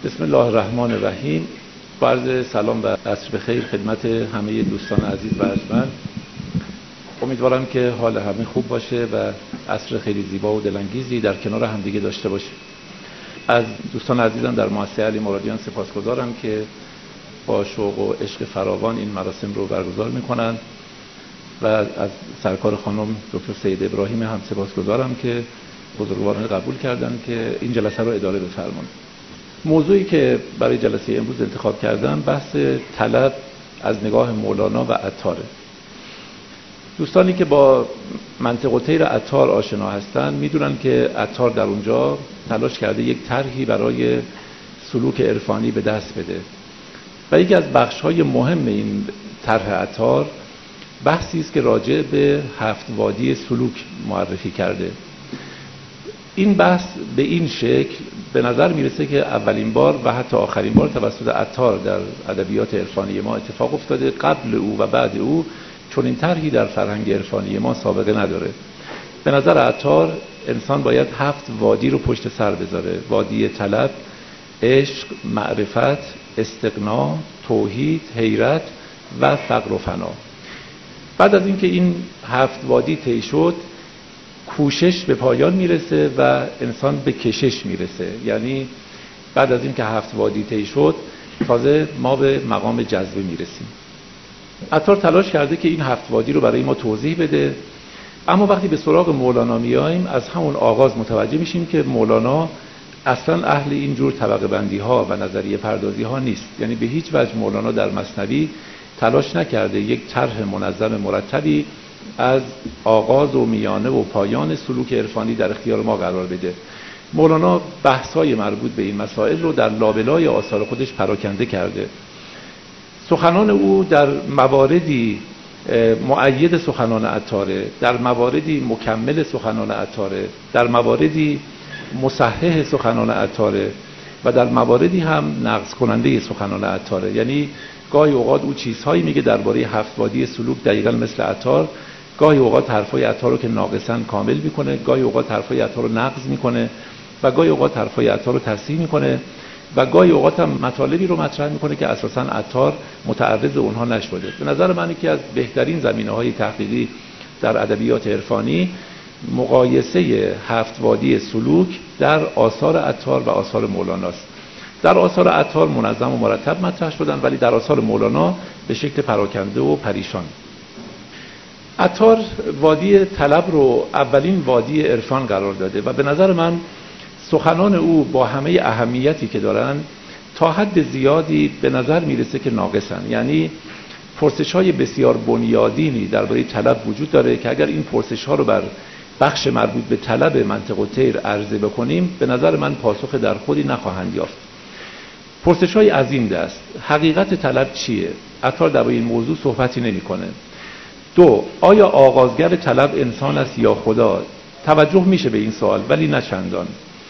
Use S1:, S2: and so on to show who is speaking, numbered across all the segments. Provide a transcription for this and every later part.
S1: بسم الله الرحمن الرحیم. با عرض سلام و عصر بخیر خدمت همه دوستان عزیز و ارجمند. امیدوارم که حال همه خوب باشه و عصر خیلی زیبا و دلانگیزی در کنار همدیگه داشته باشیم. از دوستان عزیزم در مؤسسه علی مرادیان سپاسگزارم که با شوق و عشق فراوان این مراسم رو برگزار میکنن و از سرکار خانم دکتر سید ابراهیم هم سپاسگزارم که بزرگوارانه قبول کردن که این جلسه رو اداره بفرمایند. موضوعی که برای جلسه امروز انتخاب کردم بحث طلب از نگاه مولانا و عطاره. دوستانی که با منطق الطیر عطار آشنا هستند میدونن که عطار در اونجا تلاش کرده یک طرحی برای سلوک عرفانی به دست بده و یکی از بخش‌های مهم این طرح عطار بحثی است که راجع به 7 وادی سلوک معرفی کرده. این بحث به این شکل به نظر میرسه که اولین بار و حتی آخرین بار توسط عطار در ادبیات عرفانی ما اتفاق افتاده. قبل او و بعد او چون این طرحی در فرهنگ عرفانی ما سابقه نداره. به نظر عطار انسان باید 7 وادی رو پشت سر بذاره: وادی طلب، عشق، معرفت، استغنا، توحید، حیرت و فقر و فنا. بعد از اینکه این 7 وادی طی شد، کوشش به پایان میرسه و انسان به کشش میرسه. یعنی بعد از اینکه 7 وادی طی شد تازه ما به مقام جذبه میرسیم. عطار تلاش کرده که این 7 وادی رو برای ما توضیح بده، اما وقتی به سراغ مولانا میایم از همون آغاز متوجه میشیم که مولانا اصلا اهل این جور طبقه بندی ها و نظریه پردازی ها نیست. یعنی به هیچ وجه مولانا در مثنوی تلاش نکرده یک طرح منظم مرتبی از آغاز و میانه و پایان سلوک عرفانی در اختیار ما قرار بده. مولانا بحث‌های مربوط به این مسائل رو در لابلای آثار خودش پراکنده کرده. سخنان او در مواردی مؤید سخنان عطاره، در مواردی مکمل سخنان عطاره، در مواردی مصحح سخنان عطاره و در مواردی هم نقض کننده سخنان عطاره. یعنی گاهی اوقات او چیزهایی میگه درباره 7 وادی سلوک دقیقاً مثل عطار، گاهی اوقات حرفای عطار رو که ناقصاً کامل میکنه، گاهی اوقات حرفای عطار رو نقض میکنه و گاهی اوقات حرفای عطار رو تصحیح میکنه و گاهی اوقات هم مطالبی رو مطرح میکنه که اساساً عطار متعرض اونها نشده. به نظر من یکی از بهترین زمینه‌های تحقیقی در ادبیات عرفانی مقایسه 7 وادی سلوک در آثار عطار و آثار مولاناست. در آثار عطار منظم و مرتب مطرح شدن، ولی در آثار مولانا به شکل پراکنده و پریشان. عطار وادی طلب رو اولین وادی عرفان قرار داده و به نظر من سخنان او با همه اهمیتی که دارن تا حد زیادی به نظر میرسه که ناقصن. یعنی پرسش‌های بسیار بنیادینی درباره طلب وجود داره که اگر این پرسش‌ها رو بر بخش مربوط به طلب منطق الطیر عرضه بکنیم به نظر من پاسخ در خودی نخواهند یافت. پرسش‌های عظیم دست: حقیقت طلب چیه؟ عطار در این موضوع صحبتی نمی‌کنه. 2. آیا آغازگر طلب انسان است یا خدا؟ توجه میشه به این سوال ولی نه چندان.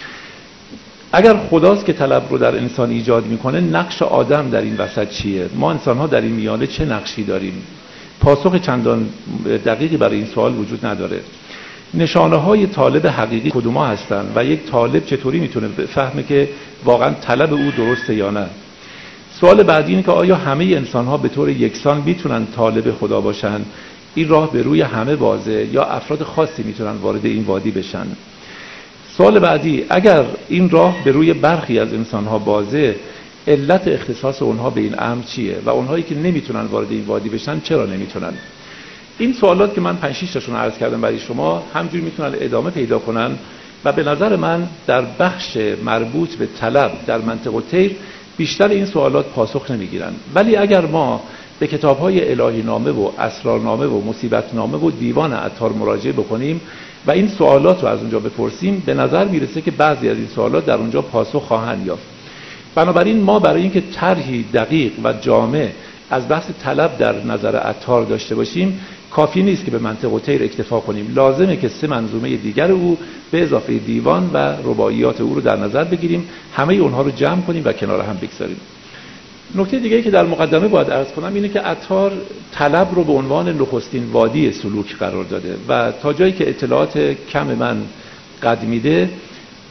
S1: اگر خداست که طلب رو در انسان ایجاد میکنه، نقش آدم در این وسط چیه؟ ما انسان‌ها در این میانه چه نقشی داریم؟ پاسخ چندان دقیقی برای این سوال وجود نداره. نشانه‌های طالب حقیقی کدوما هستن و یک طالب چطوری میتونه بفهمه که واقعا طلب او درسته یا نه؟ سوال بعدی اینه که آیا همه انسان‌ها به طور یکسان میتونن طالب خدا باشن؟ این راه به روی همه بازه یا افراد خاصی میتونن وارد این وادی بشن؟ سوال بعدی: اگر این راه به روی برخی از انسان‌ها بازه، علت اختصاص اونها به این امر چیه و اونهایی که نمیتونن وارد این وادی بشن چرا نمیتونن؟ این سوالات که من 5-6 تاشون عرض کردم برای شما همجوری میتونن ادامه پیدا کنن و به نظر من در بخش مربوط به طلب در منطق الطیر بیشتر این سوالات پاسخ نمیگیرن. ولی اگر ما به کتاب‌های الهی نامه و اسرارنامه و مصیبت نامه و دیوان عطار مراجعه بکنیم و این سوالات رو از اونجا بپرسیم به نظر میرسه که بعضی از این سوالات در اونجا پاسخ خواهند یافت. بنابراین ما برای اینکه طرحی دقیق و جامع از بحث طلب در نظر عطار داشته باشیم کافی نیست که به منطق الطیر اکتفا کنیم. لازمه که 3 منظومه دیگر او به اضافه دیوان و رباعیات او رو در نظر بگیریم، همه اونها رو جمع کنیم و کنار هم بگذاریم. نکته دیگه‌ای که در مقدمه باید عرض کنم اینه که عطار طلب رو به عنوان نخستین وادی سلوک قرار داده و تا جایی که اطلاعات کم من قد میده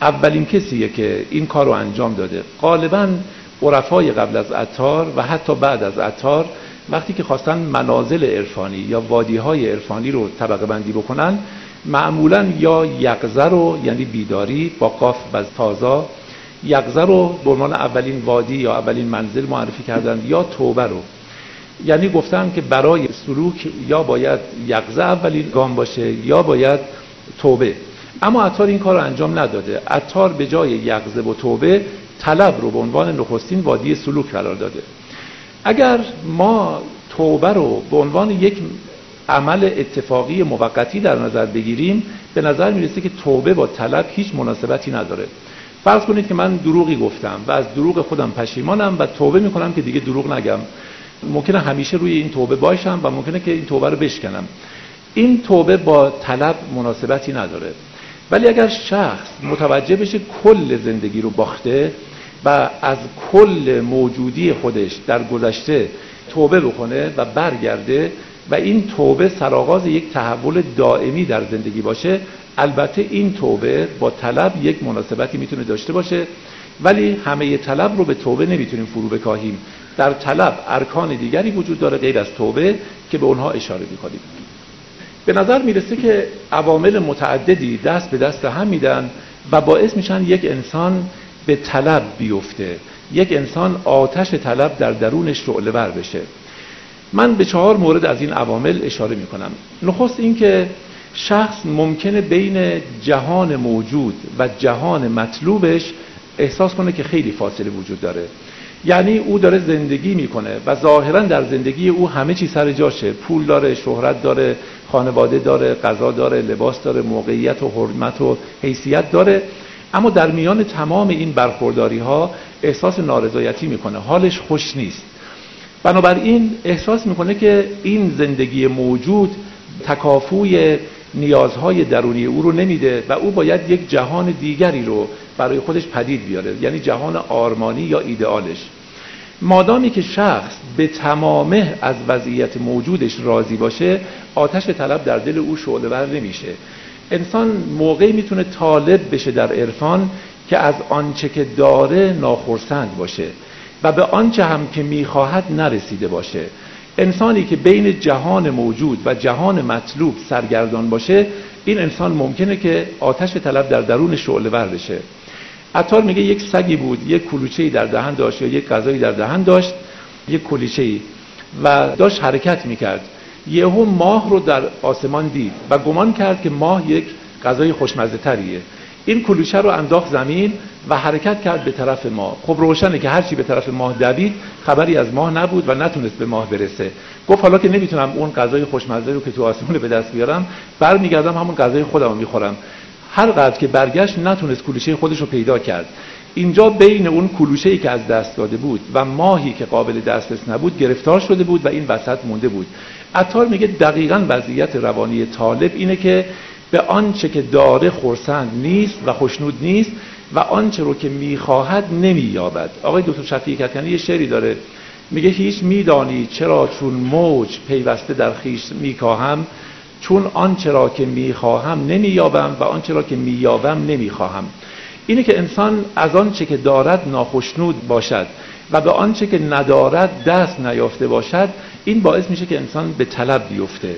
S1: اولین کسیه که این کار رو انجام داده. غالباً عرفای قبل از عطار و حتی بعد از عطار وقتی که خواستن منازل عرفانی یا وادی‌های عرفانی رو طبقه بندی بکنن، معمولاً یا یقظه رو، یعنی بیداری با قاف و تازا، یقظه رو به عنوان اولین وادی یا اولین منزل معرفی کردن، یا توبه رو، یعنی گفتن که برای سلوک یا باید یقظه اولین گام باشه یا باید توبه. اما عطار این کار رو انجام نداده. عطار به جای یقظه و توبه طلب رو به عنوان نخستین وادی سلوک قرار داده. اگر ما توبه رو به عنوان یک عمل اتفاقی موقتی در نظر بگیریم، به نظر میرسه که توبه با طلب هیچ مناسبتی نداره. فرض کنید که من دروغی گفتم و از دروغ خودم پشیمانم و توبه میکنم که دیگه دروغ نگم. ممکنه همیشه روی این توبه باشم و ممکنه که این توبه رو بشکنم. این توبه با طلب مناسبتی نداره. ولی اگر شخص متوجه بشه کل زندگی رو باخته و از کل موجودی خودش در گذشته توبه بکنه و برگرده و این توبه سرآغاز یک تحول دائمی در زندگی باشه، البته این توبه با طلب یک مناسبتی میتونه داشته باشه، ولی همه طلب رو به توبه نمیتونیم فرو بکاهیم. در طلب ارکان دیگری وجود داره غیر از توبه که به اونها اشاره میکنیم. به نظر میرسه که عوامل متعددی دست به دست هم میدن و باعث میشن یک انسان به طلب بیفته، یک انسان آتش طلب در درونش شعله ور بشه. من به 4 مورد از این عوامل اشاره میکنم. نخست این که شخص ممکنه بین جهان موجود و جهان مطلوبش احساس کنه که خیلی فاصله وجود داره. یعنی او داره زندگی میکنه و ظاهرا در زندگی او همه چی سر جاشه، پول داره، شهرت داره، خانواده داره، غذا داره، لباس داره، موقعیت و حرمت و حیثیت داره، اما در میان تمام این برخورداری ها احساس نارضایتی میکنه، حالش خوش نیست. بنابراین احساس میکنه که این زندگی موجود تکافوی نیازهای درونی او رو نمیده و او باید یک جهان دیگری رو برای خودش پدید بیاره، یعنی جهان آرمانی یا ایدئالش. مادامی که شخص به تمامه از وضعیت موجودش راضی باشه، آتش طلب در دل او شعله‌ور نمیشه. انسان موقعی میتونه طالب بشه در عرفان که از آنچه که داره ناخرسند باشه و به آنچه هم که میخواهد نرسیده باشه. انسانی که بین جهان موجود و جهان مطلوب سرگردان باشه، این انسان ممکنه که آتش طلب در درون شعله‌ور بشه. عطار میگه یک سگی بود، یک کلوچه‌ای در دهن داشت یا یک غذایی در دهن داشت، یک کلیچه‌ای، و داشت حرکت میکرد. یهو ماه رو در آسمان دید و گمان کرد که ماه یک غذای خوشمزه تریه. این کلوچه رو انداخت زمین و حرکت کرد به طرف ماه. خب روشنه که هرچی به طرف ماه دوید خبری از ماه نبود و نتونست به ماه برسه. گفت حالا که نمیتونم اون غذای خوشمزه رو که تو آسمان به دست بیارم، برمیگردم همون غذای خودم رو میخورم. هر قدر که برگشت نتونست کلوچه خودش رو پیدا کرد. اینجا بین اون کلوچه‌ای که از دست داده بود و ماهی که قابل دسترس نبود گرفتار شده بود و این وسط مونده بود. عطار میگه دقیقاً وضعیت روانی طالب اینه که به آنچه که داره خرسند نیست و خوشنود نیست و آنچه رو که میخواهد نمییابد. آقای دکتر شفیعی کدکنی یه شعری داره، میگه هیچ میدانی چرا چون موج پیوسته در خویش میکاهم، چون آنچه را که میخواهم نمییابم و آنچه را که مییابم نمیخواهم. اینه که انسان از آنچه که دارد ناخشنود باشد و به آنچه که ندارد دست نیافته باشد، این باعث میشه که انسان به طلب بیفته.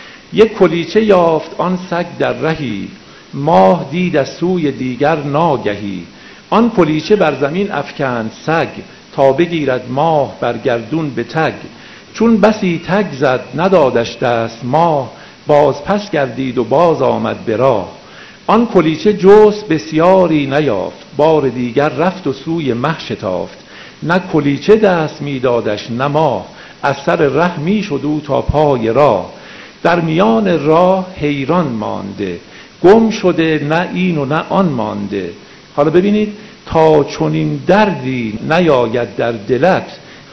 S1: یک کلیچه یافت آن سگ در رهی، ماه دید از سوی دیگر ناگهی. آن کلیچه بر زمین افکند سگ، تا بگیرد ماه بر گردون به تگ. چون بسی تگ زد ندادش دست ماه، باز پس گردید و باز آمد به راه. آن کلیچه جست بسیاری نیافت، بار دیگر رفت و سوی مه شتافت. نه کلیچه دست میدادش نه ماه، از سر ره میشد او تا پای راه. در میان راه حیران مانده، گم شده نه این و نه آن مانده. حالا ببینید، تا چنین دردی نیاید در دلت،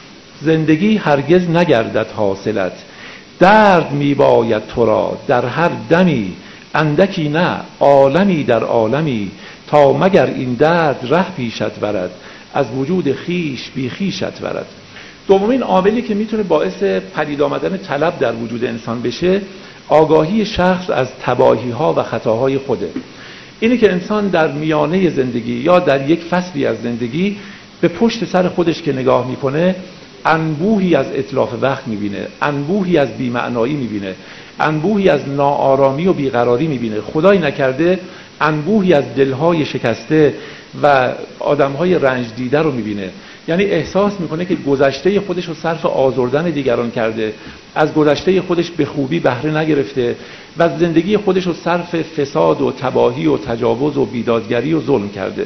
S1: زندگی هرگز نگردد حاصلت. درد میباید تو را در هر دمی، اندکی نه عالمی در عالمی. تا مگر این درد ره پیشت برد، از وجود خیش بی خیشت برد. دومین عاملی که میتونه باعث پدید آمدن طلب در وجود انسان بشه، آگاهی شخص از تباهی ها و خطاهای خوده. اینه که انسان در میانه زندگی یا در یک فصلی از زندگی به پشت سر خودش که نگاه میکنه انبوهی از اتلاف وقت میبینه، انبوهی از بی‌معنایی میبینه، انبوهی از ناآرامی و بیقراری میبینه، خدای نکرده انبوهی از دلهای شکسته و آدمهای رنج دیده رو میبینه. یعنی احساس میکنه که گذشته خودش رو صرف آزردن دیگران کرده، از گذشته خودش به خوبی بهره نگرفته و زندگی خودش رو صرف فساد و تباهی و تجاوز و بیدادگری و ظلم کرده.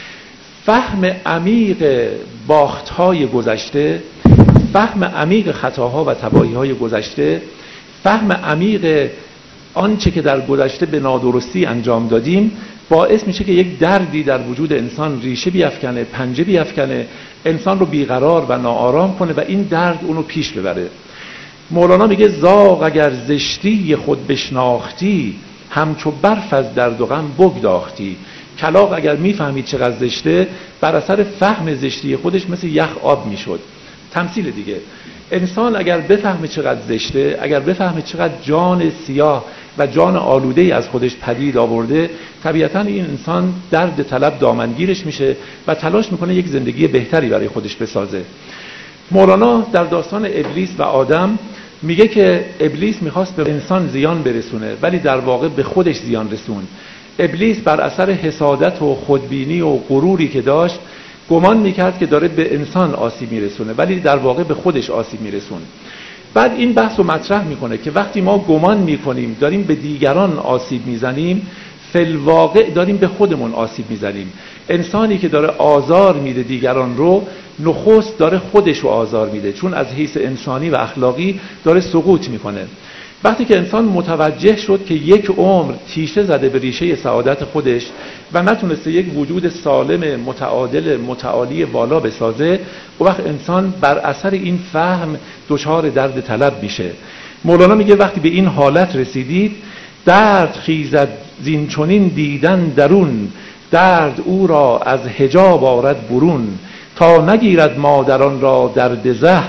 S1: فهم عمیق باختهای گذشته، فهم عمیق خطاها و تباهی‌های گذشته، فهم عمیق آنچه که در گذشته به نادرستی انجام دادیم باعث میشه که یک دردی در وجود انسان ریشه بیفکنه، پنجه بیفکنه، انسان رو بیقرار و ناآرام کنه و این درد اونو پیش ببره. مولانا میگه زاغ اگر زشتی خود بشناختی، همچو برف از درد و غم بگداختی. کلاغ اگر میفهمید چقدر زشته، بر اثر فهم زشتی خودش مثل یخ آب میشد. تمثیل دیگه، انسان اگر بفهمه چقدر زشته، اگر بفهمه چقدر جان سیاه و جان آلوده‌ای از خودش پدید آورده، طبیعتاً این انسان درد طلب دامنگیرش میشه و تلاش میکنه یک زندگی بهتری برای خودش بسازه. مولانا در داستان ابلیس و آدم میگه که ابلیس میخواست به انسان زیان برسونه ولی در واقع به خودش زیان رسوند. ابلیس بر اثر حسادت و خودبینی و غروری که داشت گمان میکرد که داره به انسان آسیب میرسونه ولی در واقع به خودش آسیب میرسونه. بعد این بحث رو مطرح میکنه که وقتی ما گمان میکنیم داریم به دیگران آسیب میزنیم، فی الواقع داریم به خودمون آسیب میزنیم. انسانی که داره آزار میده دیگران رو، نخست داره خودش رو آزار میده، چون از حیث انسانی و اخلاقی داره سقوط میکنه. وقتی که انسان متوجه شد که یک عمر تیشه زده به ریشه سعادت خودش و نتونسته یک وجود سالم متعادل متعالی والا بسازه، اون وقت انسان بر اثر این فهم دچار درد طلب میشه. مولانا میگه وقتی به این حالت رسیدید، درد خیزد زین چنین دیدن درون، درد او را از حجاب آرد برون. تا نگیرد مادران را درد زه،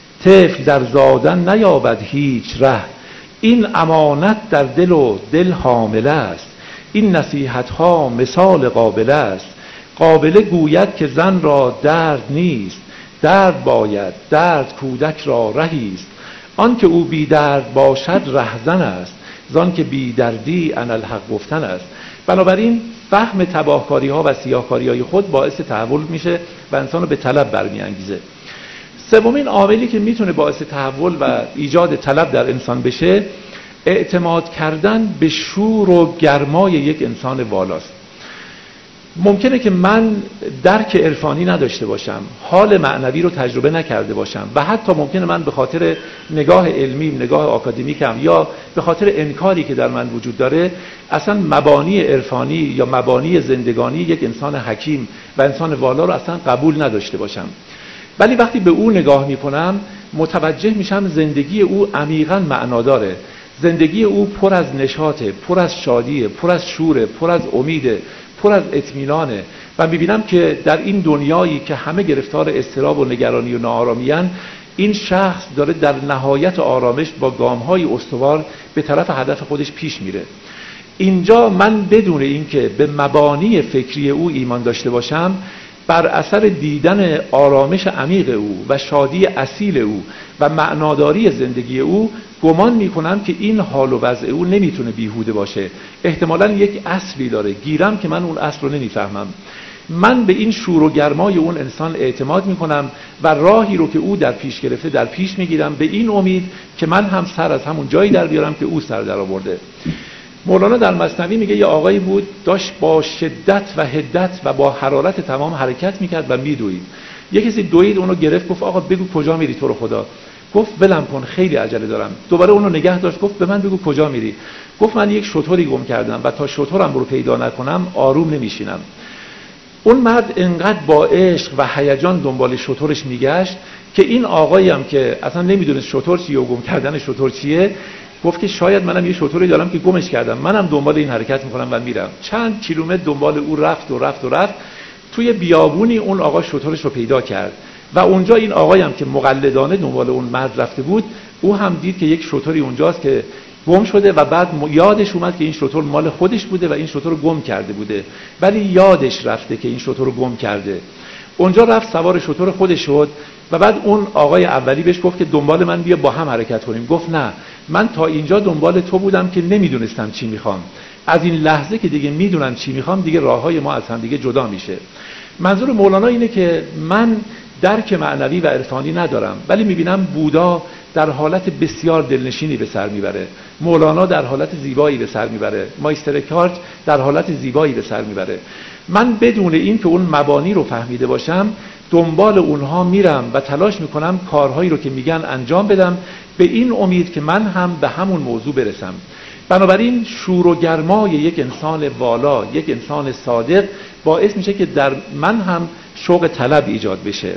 S1: طفل در زادن نیابد هیچ ره. این امانت در دل و دل حامله است، این نصیحت ها مثال قابله است. قابله گوید که زن را درد نیست، درد باید، درد کودک را رهیست. آن که او بی درد باشد رهزن است، زان که بی دردی انالحق گفتن است. بنابراین فهم تباهکاری ها و سیاهکاری های خود باعث تحول میشه و انسان رو به طلب برمیانگیزه. سومین عاملی که میتونه باعث تحول و ایجاد طلب در انسان بشه، اعتماد کردن به شور و گرمای یک انسان والاست. ممکنه که من درک عرفانی نداشته باشم، حال معنوی رو تجربه نکرده باشم و حتی ممکنه من به خاطر نگاه علمی، نگاه آکادمیکم یا به خاطر انکاری که در من وجود داره، اصلا مبانی عرفانی یا مبانی زندگانی یک انسان حکیم و انسان والا رو اصلا قبول نداشته باشم. ولی وقتی به او نگاه میکنم متوجه میشم زندگی او عمیقاً معناداره، زندگی او پر از نشاطه، پر از شادیه، پر از شوره، پر از امیده، پر از اطمینانه و میبینم که در این دنیایی که همه گرفتار اضطراب و نگرانی و ناآرامی‌اند، این شخص داره در نهایت آرامش با گام‌های استوار به طرف هدف خودش پیش میره. اینجا من بدون اینکه به مبانی فکری او ایمان داشته باشم، بر اثر دیدن آرامش عمیق او و شادی اصیل او و معناداری زندگی او گمان میکنم که این حال و وضع او نمیتونه بیهوده باشه، احتمالاً یک اصلی داره، گیرم که من اون اصل رو نمیفهمم. من به این شور و گرمای اون انسان اعتماد میکنم و راهی رو که او در پیش گرفته در پیش میگیرم، به این امید که من هم سر از همون جایی در بیارم که او سر در آورده. مولانا در مثنوی میگه یه آقایی بود داشت با شدت و حدت و با حرارت تمام حرکت میکرد و میدوید. یه کسی دوید اونو گرفت، گفت آقا بگو کجا میری تو رو خدا؟ گفت ولم کن خیلی عجله دارم. دوباره اونو نگه داشت، گفت به من بگو کجا میری؟ گفت من یک شتری گم کردم و تا شترم رو پیدا نکنم آروم نمیشینم. اون مرد انقدر با عشق و هیجان دنبال شترش میگشت که این آقایی هم که اصلا نمیدونست شتر چیه و گم کردن شتر چیه، گفت که شاید منم یه شتری دارم که گمش کردم، منم دنبال این حرکت میکنم و میرم. چند کیلومتر دنبال او رفت و رفت و رفت، توی بیابونی اون آقا شترش رو پیدا کرد و اونجا این آقایی هم که مقلدانه دنبال اون مرد رفته بود، او هم دید که یک شتری اونجاست که گم شده و بعد یادش اومد که این شتر مال خودش بوده و این شتر رو گم کرده بوده، ولی یادش رفته که این شتر رو گم کرده. اونجا رفت سوار شتر خودش شد و بعد اون آقای اولی بهش گفت که دنبال من بیا با هم حرکت کنیم. گفت نه، من تا اینجا دنبال تو بودم که نمیدونستم چی میخوام، از این لحظه که دیگه میدونم چی میخوام دیگه راههای ما از هم دیگه جدا میشه. منظور مولانا اینه که من درک معنوی و عرفانی ندارم، ولی میبینم بودا در حالت بسیار دلنشینی به سر میبره، مولانا در حالت زیبایی به سر میبره، مایستر کارت در حالت زیبایی به سر میبره. من بدون این که اون مبانی رو فهمیده باشم دنبال اونها میرم و تلاش میکنم کارهایی رو که میگن انجام بدم، به این امید که من هم به همون موضوع برسم. بنابراین شور و گرمای یک انسان والا، یک انسان صادق باعث میشه که در من هم شوق طلب ایجاد بشه.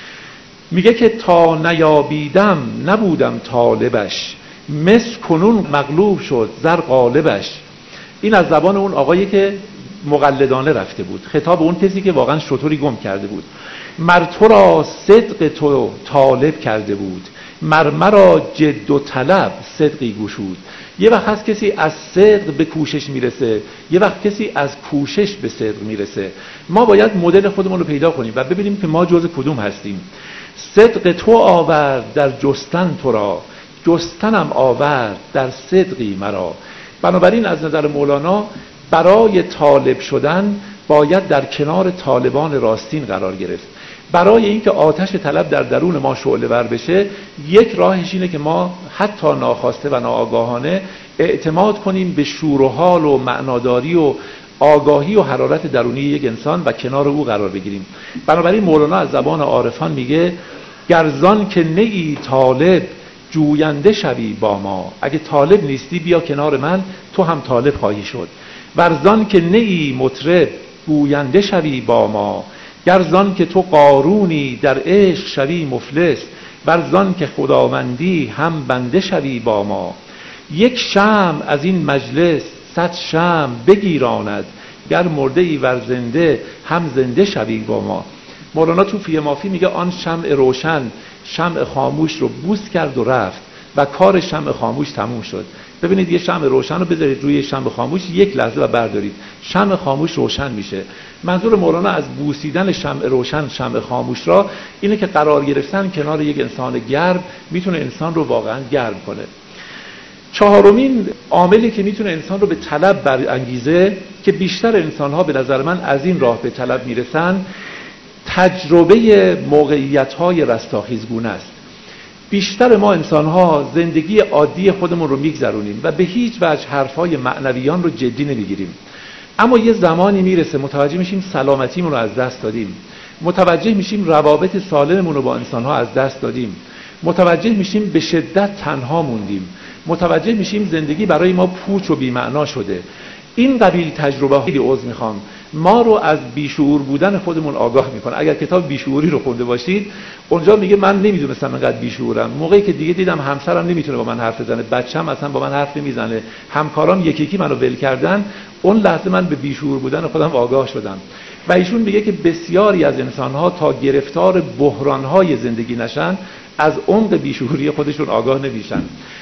S1: میگه که تا نیابیدم نبودم طالبش، مس کنون مغلوب شد زر غالبش. این از زبان اون آقایی که مقلدانه رفته بود، خطاب اون کسی که واقعا شطوری گم کرده بود. مر تو را صدق تو طالب کرده بود، مرا جد و طلب صدقی گشود. یه وقت هست کسی از صدق به کوشش میرسه، یه وقت کسی از کوشش به صدق میرسه. ما باید مدل خودمون رو پیدا کنیم و ببینیم که ما جزء کدوم هستیم. صدق تو آورد در جستن تو را، جستنم آورد در صدقی مرا. بنابراین از نظر مولانا برای طالب شدن باید در کنار طالبان راستین قرار گرفت. برای اینکه آتش طلب در درون ما شعله ور بشه، یک راهش اینه که ما حتی ناخواسته و ناآگاهانه اعتماد کنیم به شور و حال و معناداری و آگاهی و حرارت درونی یک انسان و کنار او قرار بگیریم. بنابراین مولانا از زبان عارفان میگه گرزان که نئی طالب جوینده شوی با ما. اگه طالب نیستی بیا کنار من، تو هم طالب خواهی شد. ورزان که نئی مطرب گوینده شوی با ما، گرزان که تو قارونی در عشق شوی مفلس، ورزان که خداوندی هم بنده شوی با ما. یک شمع از این مجلس 100 شمع بگیراند، گر مرده ای ور زنده هم زنده شوی با ما. مولانا تو فی مافی میگه آن شمع روشن شمع خاموش رو بوس کرد و رفت و کار شمع خاموش تموم شد. ببینید یه شمع روشن رو بذارید روی شمع خاموش یک لحظه و بردارید، شمع خاموش روشن میشه. منظور مولانا از بوسیدن شمع روشن شمع خاموش را اینه که قرار گرفتن کنار یک انسان گرم میتونه انسان رو واقعا گرم کنه. چهارمین عاملی که میتونه انسان رو به طلب برانگیزه که بیشتر انسان‌ها به نظر من از این راه به طلب میرسن، تجربه موقعیت‌های رستاخیزگونه است. بیشتر ما انسان‌ها زندگی عادی خودمون رو میگذرونیم و به هیچ وجه حرفای معنویان رو جدی نمیگیریم. اما یه زمانی میرسه متوجه میشیم سلامتیمون رو از دست دادیم، متوجه میشیم روابط سالممون رو با انسان‌ها از دست دادیم، متوجه میشیم به شدت تنها موندیم، متوجه میشیم زندگی برای ما پوچ و بی‌معنا شده. این قبیل تجربه خیلی عذر میخوام ما رو از بیشعور بودن خودمون آگاه میکنه. اگر کتاب بیشعوری رو خونده باشید اونجا میگه من نمیدونستم اینقدر بیشعورم، موقعی که دیگه دیدم همسرم نمیتونه با من حرف بزنه، بچه‌م اصلا با من حرف نمیزنه، همکارام یکی یکی منو ول کردن، اون لحظه من به بیشعور بودن خودم آگاه شدم. و ایشون میگه که بسیاری از انسان‌ها تا گرفتار بحران‌های زندگی نشن از عمق بیشعوری خودشون آگاه نمیشن.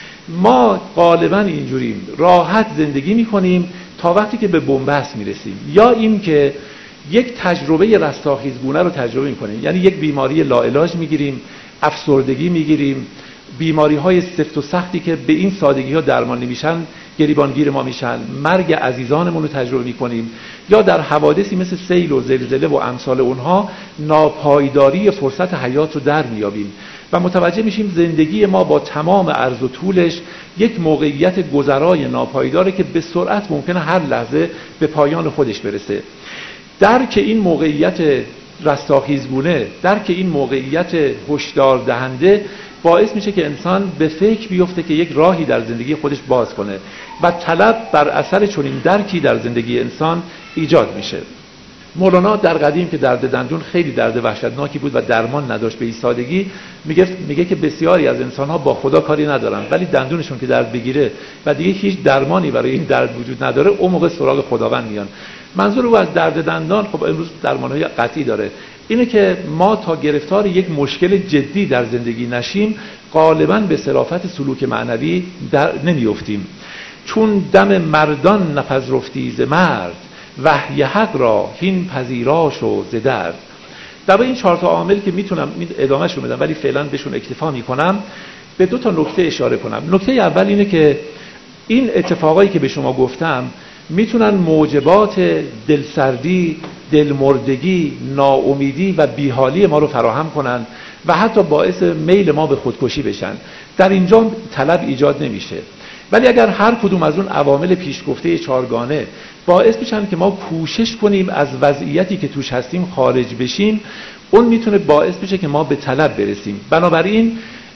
S1: ما غالبا اینجوریم، راحت زندگی میکنیم تا وقتی که به بنبست میرسیم، یا این که یک تجربه رستاخیزگونه رو تجربه میکنیم، یعنی یک بیماری لاعلاج میگیریم، افسردگی میگیریم، بیماری های سفت و سختی که به این سادگی ها درمان نمیشن گریبانگیر ما میشن، مرگ عزیزانمون رو تجربه میکنیم، یا در حوادثی مثل سیل و زلزله و امثال اونها ناپایداری فرصت حیات رو در میابیم و متوجه میشیم زندگی ما با تمام عرض و طولش یک موقعیت گذرای ناپایداره که به سرعت ممکنه هر لحظه به پایان خودش برسه. درک این موقعیت رستاخیزگونه، درک این موقعیت هشدار دهنده باعث میشه که انسان به فکر بیفته که یک راهی در زندگی خودش باز کنه و طلب بر اثر چنین درکی در زندگی انسان ایجاد میشه. مولانا در قدیم که درد دندون خیلی درد وحشتناکی بود و درمان نداشت به این سادگی، میگه که بسیاری از انسان‌ها با خدا کاری ندارن ولی دندونشون که درد بگیره و دیگه هیچ درمانی برای این درد وجود نداره اون موقع سراغ خداوند میان. منظور او از درد دندان خب امروز درمان‌های قطعی داره. اینه که ما تا گرفتار یک مشکل جدی در زندگی نشیم غالباً به صرافت سلوک معنوی نمیافتیم. چون دم مردان نپذرفتی ز مرد، وحی حق را هین پذیراش و ز درد. در این 4 تا عامل که میتونم ادامهش رو بدم ولی فعلا بهشون اکتفا میکنم، به 2 تا نکته اشاره کنم. نکته اول اینه که این اتفاقایی که به شما گفتم میتونن موجبات دلسردی، دلمردگی، ناامیدی و بیحالی ما رو فراهم کنن و حتی باعث میل ما به خودکشی بشن. در اینجا طلب ایجاد نمیشه، ولی اگر هر کدوم از اون عوامل پیش گفته 4گانه باعث بشن که ما کوشش کنیم از وضعیتی که توش هستیم خارج بشیم، اون میتونه باعث بشه که ما به طلب برسیم. بنابراین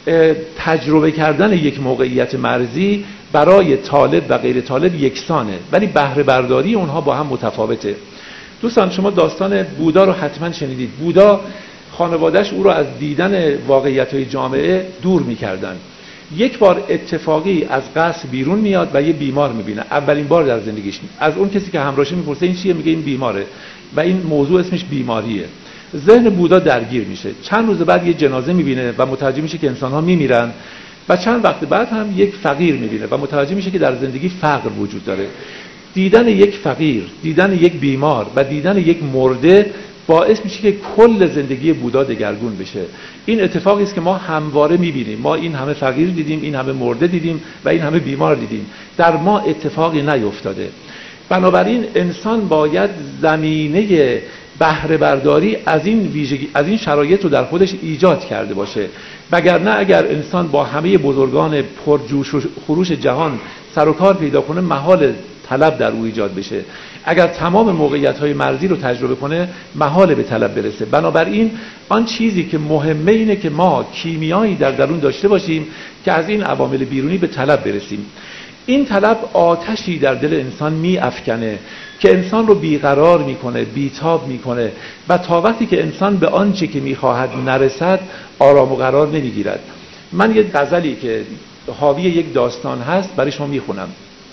S1: تجربه کردن یک موقعیت مرزی برای طالب و غیر طالب یکسانه، ولی بهره برداری اونها با هم متفاوته. دوستان شما داستان بودا رو حتما شنیدید. بودا خانواده‌اش او رو از دیدن واقعیت‌های جامعه دور می‌کردن. یک بار اتفاقی از قصر بیرون میاد و یه بیمار می‌بینه، اولین بار در زندگیش. از اون کسی که همراهشه می‌پرسه این چیه؟ میگه این بیماره و این موضوع اسمش بیماریه. ذهن بودا درگیر میشه. چند روز بعد یه جنازه می‌بینه و متوجه میشه که انسان‌ها می‌میرن و چند وقت بعد هم یک فقیر می‌بینه و متوجه میشه که در زندگی فقر وجود داره. دیدن یک فقیر، دیدن یک بیمار و دیدن یک مرده باعث میشه که کل زندگی بودا دگرگون بشه. این اتفاقی است که ما همواره می‌بینیم. ما این همه فقیر دیدیم، این همه مرده دیدیم و این همه بیمار دیدیم. در ما اتفاقی نیفتاده. بنابراین انسان باید زمینه بهره برداری از این ویژگی، از این شرایط رو در خودش ایجاد کرده باشه. وگرنه اگر انسان با همه بزرگان پرجوش و خروش جهان سر و کار پیدا کنه، محال طلب در او ایجاد بشه. اگر تمام موقعیت‌های مرزی رو تجربه کنه، محال به طلب برسه. بنابراین آن چیزی که مهمه اینه که ما کیمیایی در درون داشته باشیم که از این عوامل بیرونی به طلب برسیم. این طلب آتشی در دل انسان می‌افکنه که انسان رو بیقرار میکنه، بیتاب میکنه و تا وقتی که انسان به آنچه که میخواهد نرسد آرام و قرار نمیگیرد. من یه غزلی که حاوی یک داستان هست برای شما میخونم.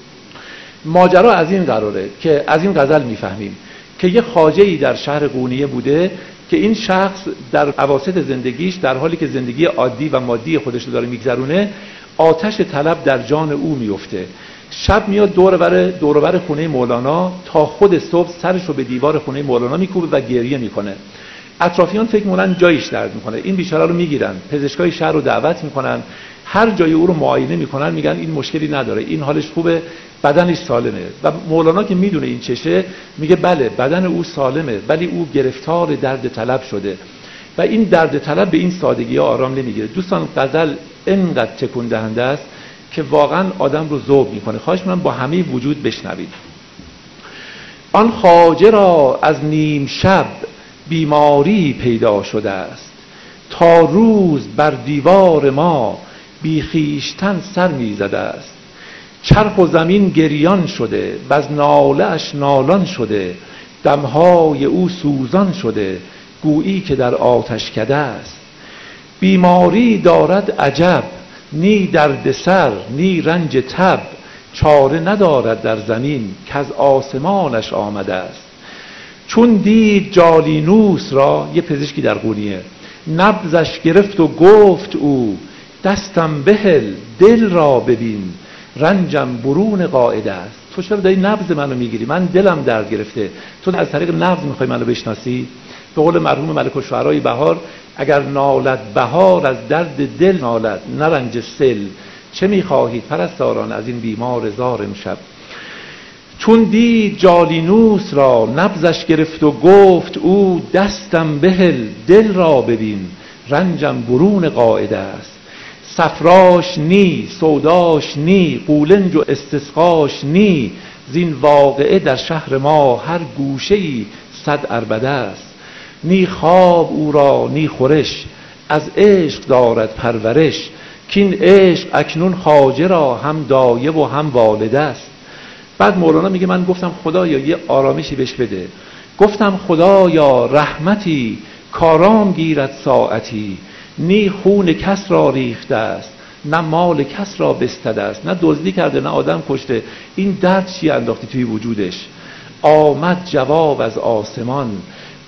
S1: ماجرا از این قراره که از این غزل میفهمیم که یه خواجه‌ای در شهر قونیه بوده که این شخص در اواسط زندگیش در حالی که زندگی عادی و مادی خودش رو داره میگذرونه، آتش طلب در جان او میفته. شب میاد دور و بر خونه مولانا تا خود صبح سرش رو به دیوار خونه مولانا میکوبه و گریه میکنه. اطرافیان فکر میکنن جایش درد میکنه، این بیچاره رو میگیرن، پزشکای شهر رو دعوت میکنن، هر جای او رو معاینه میکنن، میگن این مشکلی نداره، این حالش خوبه، بدنش سالمه. و مولانا که میدونه این چشه، میگه بله بدن او سالمه ولی او گرفتار درد طلب شده و این درد طلب به این سادگی ها آرام نمیگیره. دوستان غزل اینقدر تکون دهنده است که واقعا آدم رو ذوب میکنه. خواهش می‌کنم با همه وجود بشنوید. آن خواجه را از نیم شب بیماری پیدا شده است، تا روز بر دیوار ما بی خویشتن سر میزده است. چرخ و زمین گریان شده و از ناله اش نالان شده، دمهای او سوزان شده گویی که در آتشکده است. بیماری دارد عجب، نی درد سر نی رنج تب، چاره ندارد در زمین که از آسمانش آمده است. چون دید جالینوس را، یه پزشکی در قونیه، نبضش گرفت و گفت او، دستم بهل دل را ببین، رنجم برون قاعده است. تو چرا داری نبض منو میگیری؟ من دلم درد گرفته، تو از طریق نبض میخوای منو بشناسی؟ به قول مرحوم ملک الشعرای بهار، اگر نالد بهار از درد دل نالد، نه رنج سل، چه میخواهید پرستاران از این بیمار زار امشب. چون دید جالینوس را نبضش گرفت و گفت او، دستم بهل دل را ببین، رنجم برون قاعده است. صفراش نی سوداش نی، قولنج و استسقاش نی، زین واقعه در شهر ما هر گوشه‌ای صد عربده است. نی خواب او را نی خورش، از عشق دارد پرورش، کین عشق اکنون خواجه را هم دایه و هم والده است. بعد مولانا میگه من گفتم خدایا یه آرامشی بهش بده، گفتم خدایا رحمتی کارام گیرد ساعتی، نی خون کس را ریخته است نه مال کس را بستده است، نه دزدی کرده نه آدم کشته، این درد چی انداختی توی وجودش؟ آمد جواب از آسمان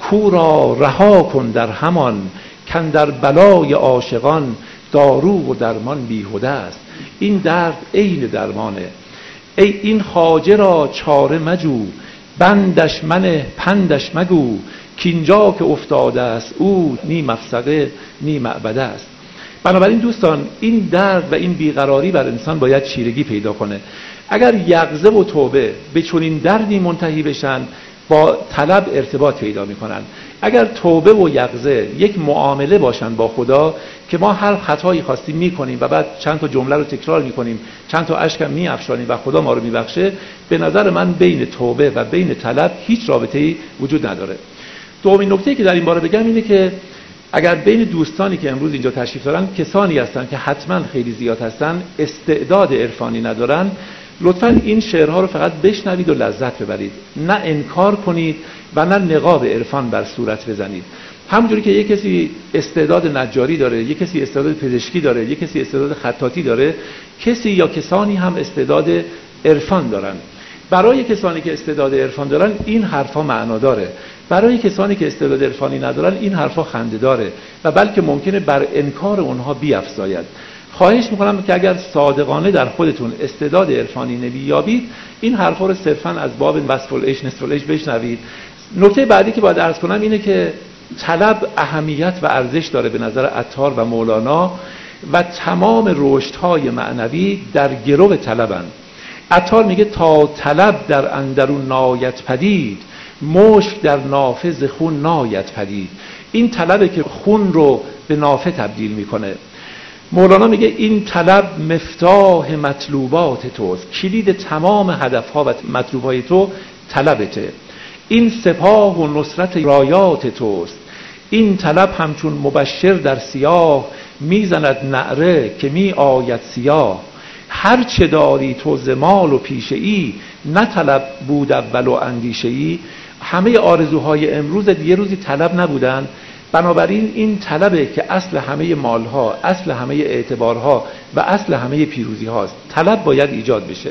S1: کو را رها کن در همان، کن در بلای عاشقان دارو و درمان بیهوده است. این درد عین درمانه. ای این خواجه را چاره مجو، بندش منه پندش مگو، کینجا که افتاده است او، نی مفسقه نی معبده است. بنابراین دوستان، این درد و این بیقراری بر انسان باید چیرگی پیدا کنه. اگر یقظه و توبه به چنین دردی منتهی بشن، با طلب ارتباط پیدا میکنن. اگر توبه و یقظه یک معامله باشن با خدا که ما هر خطایی خواستیم میکنیم و بعد چند تا جمله رو تکرار میکنیم، چند تا اشکم میافشانیم و خدا ما رو میبخشه، به نظر من بین توبه و بین طلب هیچ رابطه‌ای وجود نداره. دومین نکته که در این باره بگم اینه که اگر بین دوستانی که امروز اینجا تشریف دارن کسانی هستن که حتما خیلی زیاد هستن، استعداد عرفانی ندارن، لطفاً این شعرها رو فقط بشنوید و لذت ببرید، نه انکار کنید و نه نقاب عرفان بر صورت بزنید. همونجوری که یک کسی استعداد نجاری داره، یک کسی استعداد پزشکی داره، یک کسی استعداد خطاطی داره، کسی یا کسانی هم استعداد عرفان دارن. برای کسانی که استعداد عرفان دارن این حرفا معنا داره، برای کسانی که استعداد عرفانی ندارن این حرفا خنده داره و بلکه ممکنه بر انکار اونها بیفزاید. خواهش میکنم که اگر صادقانه در خودتون استعداد عرفانی نمیابید، این حرفا رو صرفاً از باب وصف العیش نصف العیش بشنوید. نکته بعدی که باید عرض کنم اینه که طلب اهمیت و ارزش داره به نظر عطار و مولانا و تمام رشدهای معنوی در گرو طلبن. عطار میگه تا طلب در اندرون ناید پدید، مشک در نافه خون ناید پدید. این طلبه که خون رو به نافه تبدیل میکنه. مولانا میگه این طلب مفتاح مطلوبات توست، کلید تمام هدفها و مطلوبهای تو طلبته. این سپاه و نصرت رایات توست، این طلب همچون مبشر در سیاه، میزند نعره که می آید سیاه. هر چه داری تو ز مال و پیشه ای، نه طلب بود اول و اندیشه ای. همه آرزوهای امروز یه روزی طلب نبودن. بنابراین این طلبه که اصل همه مالها، اصل همه اعتبارها و اصل همه پیروزی هاست. طلب باید ایجاد بشه.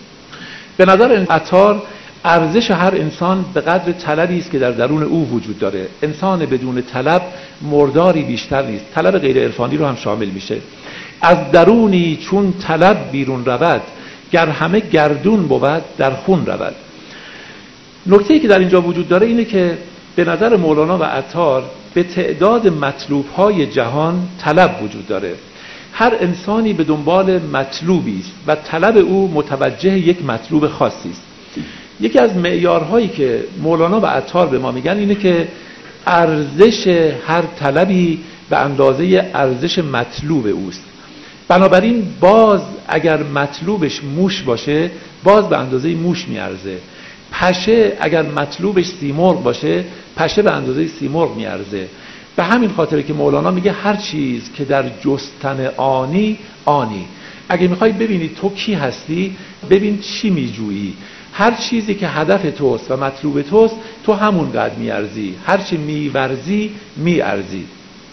S1: به نظر عطار ارزش هر انسان به قدر طلبی است که در درون او وجود داره. انسان بدون طلب مرداری بیشتر نیست. طلب غیر عرفانی رو هم شامل میشه. از درونی چون طلب بیرون رود، گر همه گردون بود در خون رود. نکته‌ای که در اینجا وجود داره اینه که به نظر مولانا و عطار به تعداد مطلوب‌های جهان طلب وجود داره. هر انسانی به دنبال مطلوبی است و طلب او متوجه یک مطلوب خاصی است. یکی از معیارهایی که مولانا و عطار به ما میگن اینه که ارزش هر طلبی به اندازه ارزش مطلوب اوست. بنابراین باز اگر مطلوبش موش باشه، باز به اندازه موش میارزه. پشه اگر مطلوبش سیمرغ باشه، پشه به اندازه سیمرغ میارزه. به همین خاطره که مولانا میگه هر چیز که در جستن آنی آنی. اگه میخوای ببینی تو کی هستی، ببین چی میجویی. هر چیزی که هدف توست و مطلوب توست، تو همون قدر میارزی. هر چی میورزی میارزی.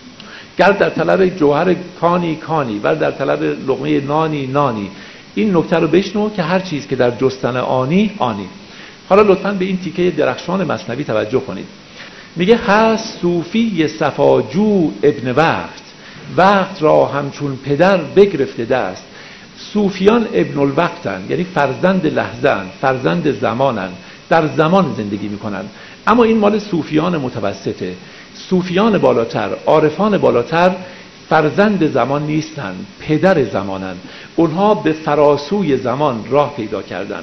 S1: گر در طلب جوهر کانی کانی، ور در طلب لقمه نانی نانی. این نکته رو بشنو که هر چیز که در جستن آنی آنی. حالا لطفاً به این تیکه درخشان مثنوی توجه کنید. میگه هست صوفی صفاجو ابن وقت، وقت را همچون پدر بگرفته دست. صوفیان ابن الوقتن، یعنی فرزند لحظه‌اند، فرزند زمانن، در زمان زندگی میکنن. اما این مال صوفیان متوسطه. صوفیان بالاتر، عارفان بالاتر فرزند زمان نیستن، پدر زمانن. اونها به فراسوی زمان راه پیدا کردن.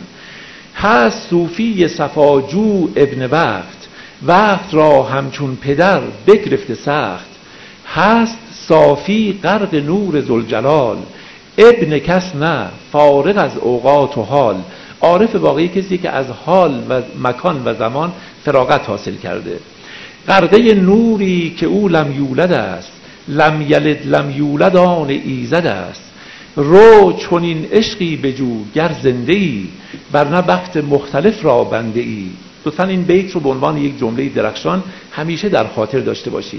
S1: هست صوفی صفاجو ابن وقت، وقت را همچون پدر بگرفته سخت. هست صافی غرق نور ذوالجلال، ابن کس نه فارغ از اوقات و حال. عارف واقعی کسی که از حال و مکان و زمان فراغت حاصل کرده. غرقه نوری که او لم یولد است، لم یلد لم یولد آن ایزد است. رو چنین عشقی بجو گر زنده ای، ورنه وقت مختلف را بنده ای. لطفاً این بیت رو به عنوان یک جمله درخشان همیشه در خاطر داشته باشید.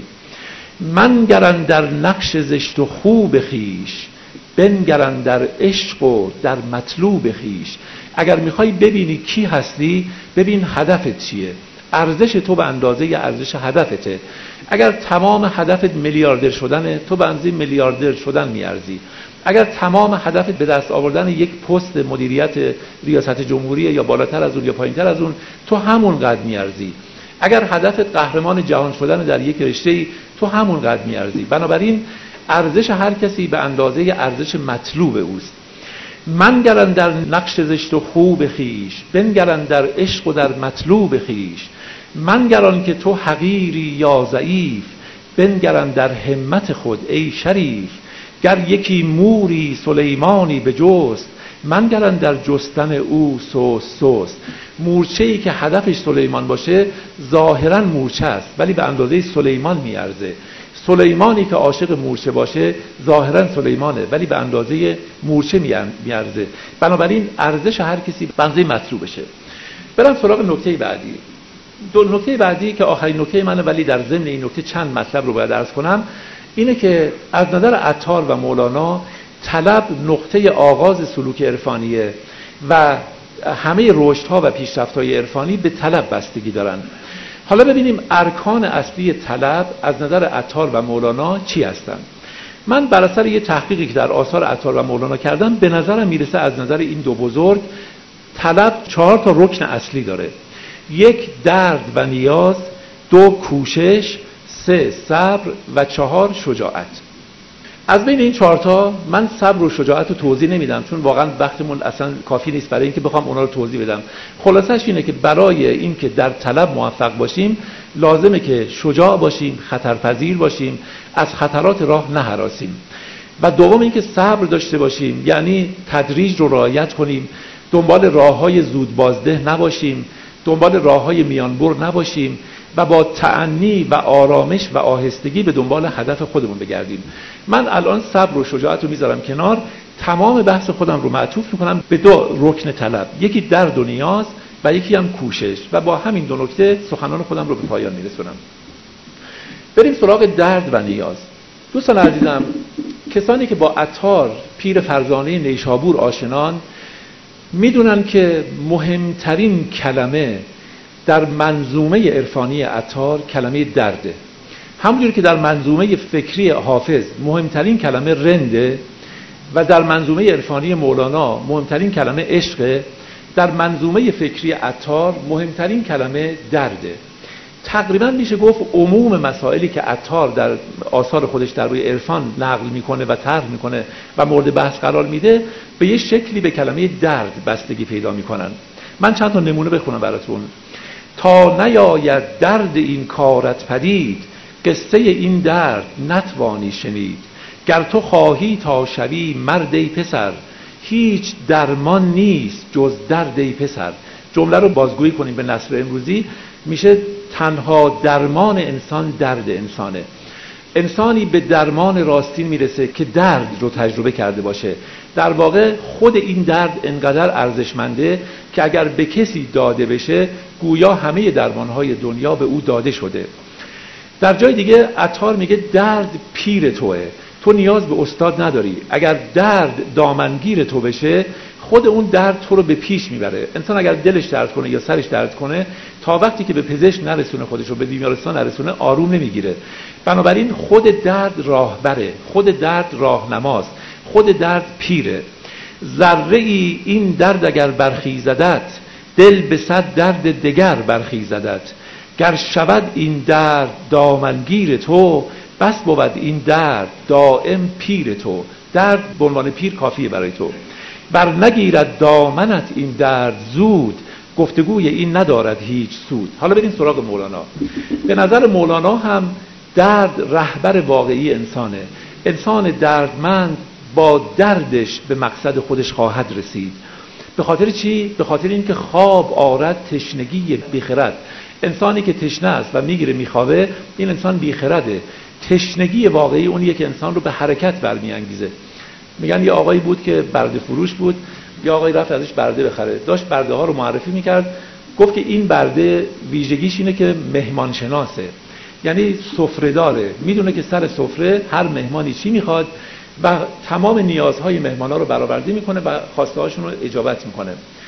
S1: من گرن در نقش زشت و خوب خیش، بنگرن در عشق و در مطلوب خیش. اگر میخوای ببینی کی هستی، ببین هدفت چیه. ارزش تو به اندازه ارزش هدفته. اگر تمام هدفت میلیاردر شدنه، تو به اندازه میلیاردر شدن میارزی. اگر تمام هدفت به دست آوردن یک پست مدیریت ریاست جمهوری یا بالاتر از اون یا پایینتر از اون، تو همون قدر میارزی. اگر هدفت قهرمان جهان شدن در یک رشته‌ای، تو همون قدر میارزی. بنابراین ارزش هر کسی به اندازه ارزش مطلوب اوست. منگرن در نقش زشت و خوب خیش، بنگرن در عشق و در مطلوب خیش. منگران که تو حقیری یا ضعیف، بنگرن در همت خود ای شریف. گر یکی موری سلیمانی به جست، منگرن در جستن او سست. مورچه‌ای که هدفش سلیمان باشه ظاهراً مورچه است ولی به اندازه سلیمان میارزه. سلیمانی که عاشق مورچه باشه ظاهراً سلیمانه ولی به اندازه مورچه میارزه. بنابراین ارزش هر کسی به اندازه مطلوبشه. برم سراغ نکته بعدی. نکته بعدی که آخرین نکته منه ولی در ضمن این نکته چند مطلب رو باید عرض کنم، اینه که از نظر عطار و مولانا طلب نقطه آغاز سلوک عرفانیه و همه رشدها و پیشرفت‌های عرفانی به طلب بستگی دارن. حالا ببینیم ارکان اصلی طلب از نظر عطار و مولانا چی هستند. من بر اثر یه تحقیقی که در آثار عطار و مولانا کردم به نظرم میرسه از نظر این دو بزرگ طلب 4 تا رکن اصلی داره. 1 درد و نیاز، 2 کوشش، 3 صبر و 4 شجاعت. از بین این 4 تا من صبر و شجاعت رو توضیح نمیدم چون واقعا وقتمون اصلا کافی نیست برای اینکه بخوام اونا رو توضیح بدم. خلاصش اینه که برای اینکه در طلب موفق باشیم لازمه که شجاع باشیم، خطرپذیر باشیم، از خطرات راه نهراسیم. و دوم اینکه صبر داشته باشیم، یعنی تدریج رو رعایت کنیم، دنبال راههای زود بازده نباشیم، دنبال راههای میانبر نباشیم و با تأنی و آرامش و آهستگی به دنبال هدف خودمون بگردیم. من الان صبر و شجاعت رو میذارم کنار، تمام بحث خودم رو معطوف میکنم به 2 رکن طلب، یکی درد و نیاز و یکی هم کوشش و با همین 2 نکته سخنان خودم رو به پایان میرسونم. بریم سراغ درد و نیاز. دوستان عزیزم، کسانی که با عطار پیر فرزانه نیشابور آشنان میدونن که مهمترین کلمه در منظومه عرفانی عطار کلمه درده. همونجوری که در منظومه فکری حافظ مهمترین کلمه رنده و در منظومه عرفانی مولانا مهمترین کلمه عشقه، در منظومه فکری عطار مهمترین کلمه درده. تقریبا میشه گفت عموم مسائلی که عطار در آثار خودش در روی عرفان نقل میکنه و طرح میکنه و مورد بحث قرار میده به یه شکلی به کلمه درد بستگی پیدا میکنن. من چند تا نمونه بخونم براتون. تا نیاید درد این کارت پدید، قصه این درد نتوانی شنید. گر تو خواهی تا شوی مرد ای پسر، هیچ درمان نیست جز درد ای پسر. جمله رو بازگویی کنیم به نثر امروزی میشه تنها درمان انسان درد انسانه. انسانی به درمان راستین میرسه که درد رو تجربه کرده باشه. در واقع خود این درد انقدر ارزشمنده که اگر به کسی داده بشه گویا همه درمانهای دنیا به او داده شده. در جای دیگه عطار میگه درد پیر توه، تو نیاز به استاد نداری. اگر درد دامنگیر تو بشه خود اون درد تو رو به پیش میبره. انسان اگر دلش درد کنه یا سرش درد کنه تا وقتی که به پزشک نرسونه، خودش رو به بیمارستان نرسونه، آروم نمیگیره. بنابراین خود درد راهبره، خود درد راهنماست، خود درد پیره. ذره ای این درد اگر برخیزدت، دل به 100 درد دگر برخیزدت. گر شود این درد دامنگیر تو، بس بود این درد دائم پیر تو. درد به عنوان پیر کافیه برای تو. بر نگیرد دامنت این درد زود، گفتگوی این ندارد هیچ سود. حالا بریم سراغ مولانا. به نظر مولانا هم درد رهبر واقعی انسانه. انسان دردمند با دردش به مقصد خودش خواهد رسید. به خاطر چی؟ به خاطر اینکه خواب آرد تشنگی بیخرد. انسانی که تشنه است و میگیره میخوابه، این انسان بیخرده. تشنگی واقعی اونیه که انسان رو به حرکت برمیانگیزه. میگن یه آقایی بود که برده فروش بود، یه آقایی رفت ازش برده بخره، داشت برده ها رو معرفی میکرد، گفت که این برده ویژگیش اینه که مهمان شناسه، یعنی سفره داره، میدونه که سر سفره هر مهمانی چی میخواد و تمام نیازهای مهمانا رو برآورده میکنه و خواسته هاشون رو اجابت میکنه.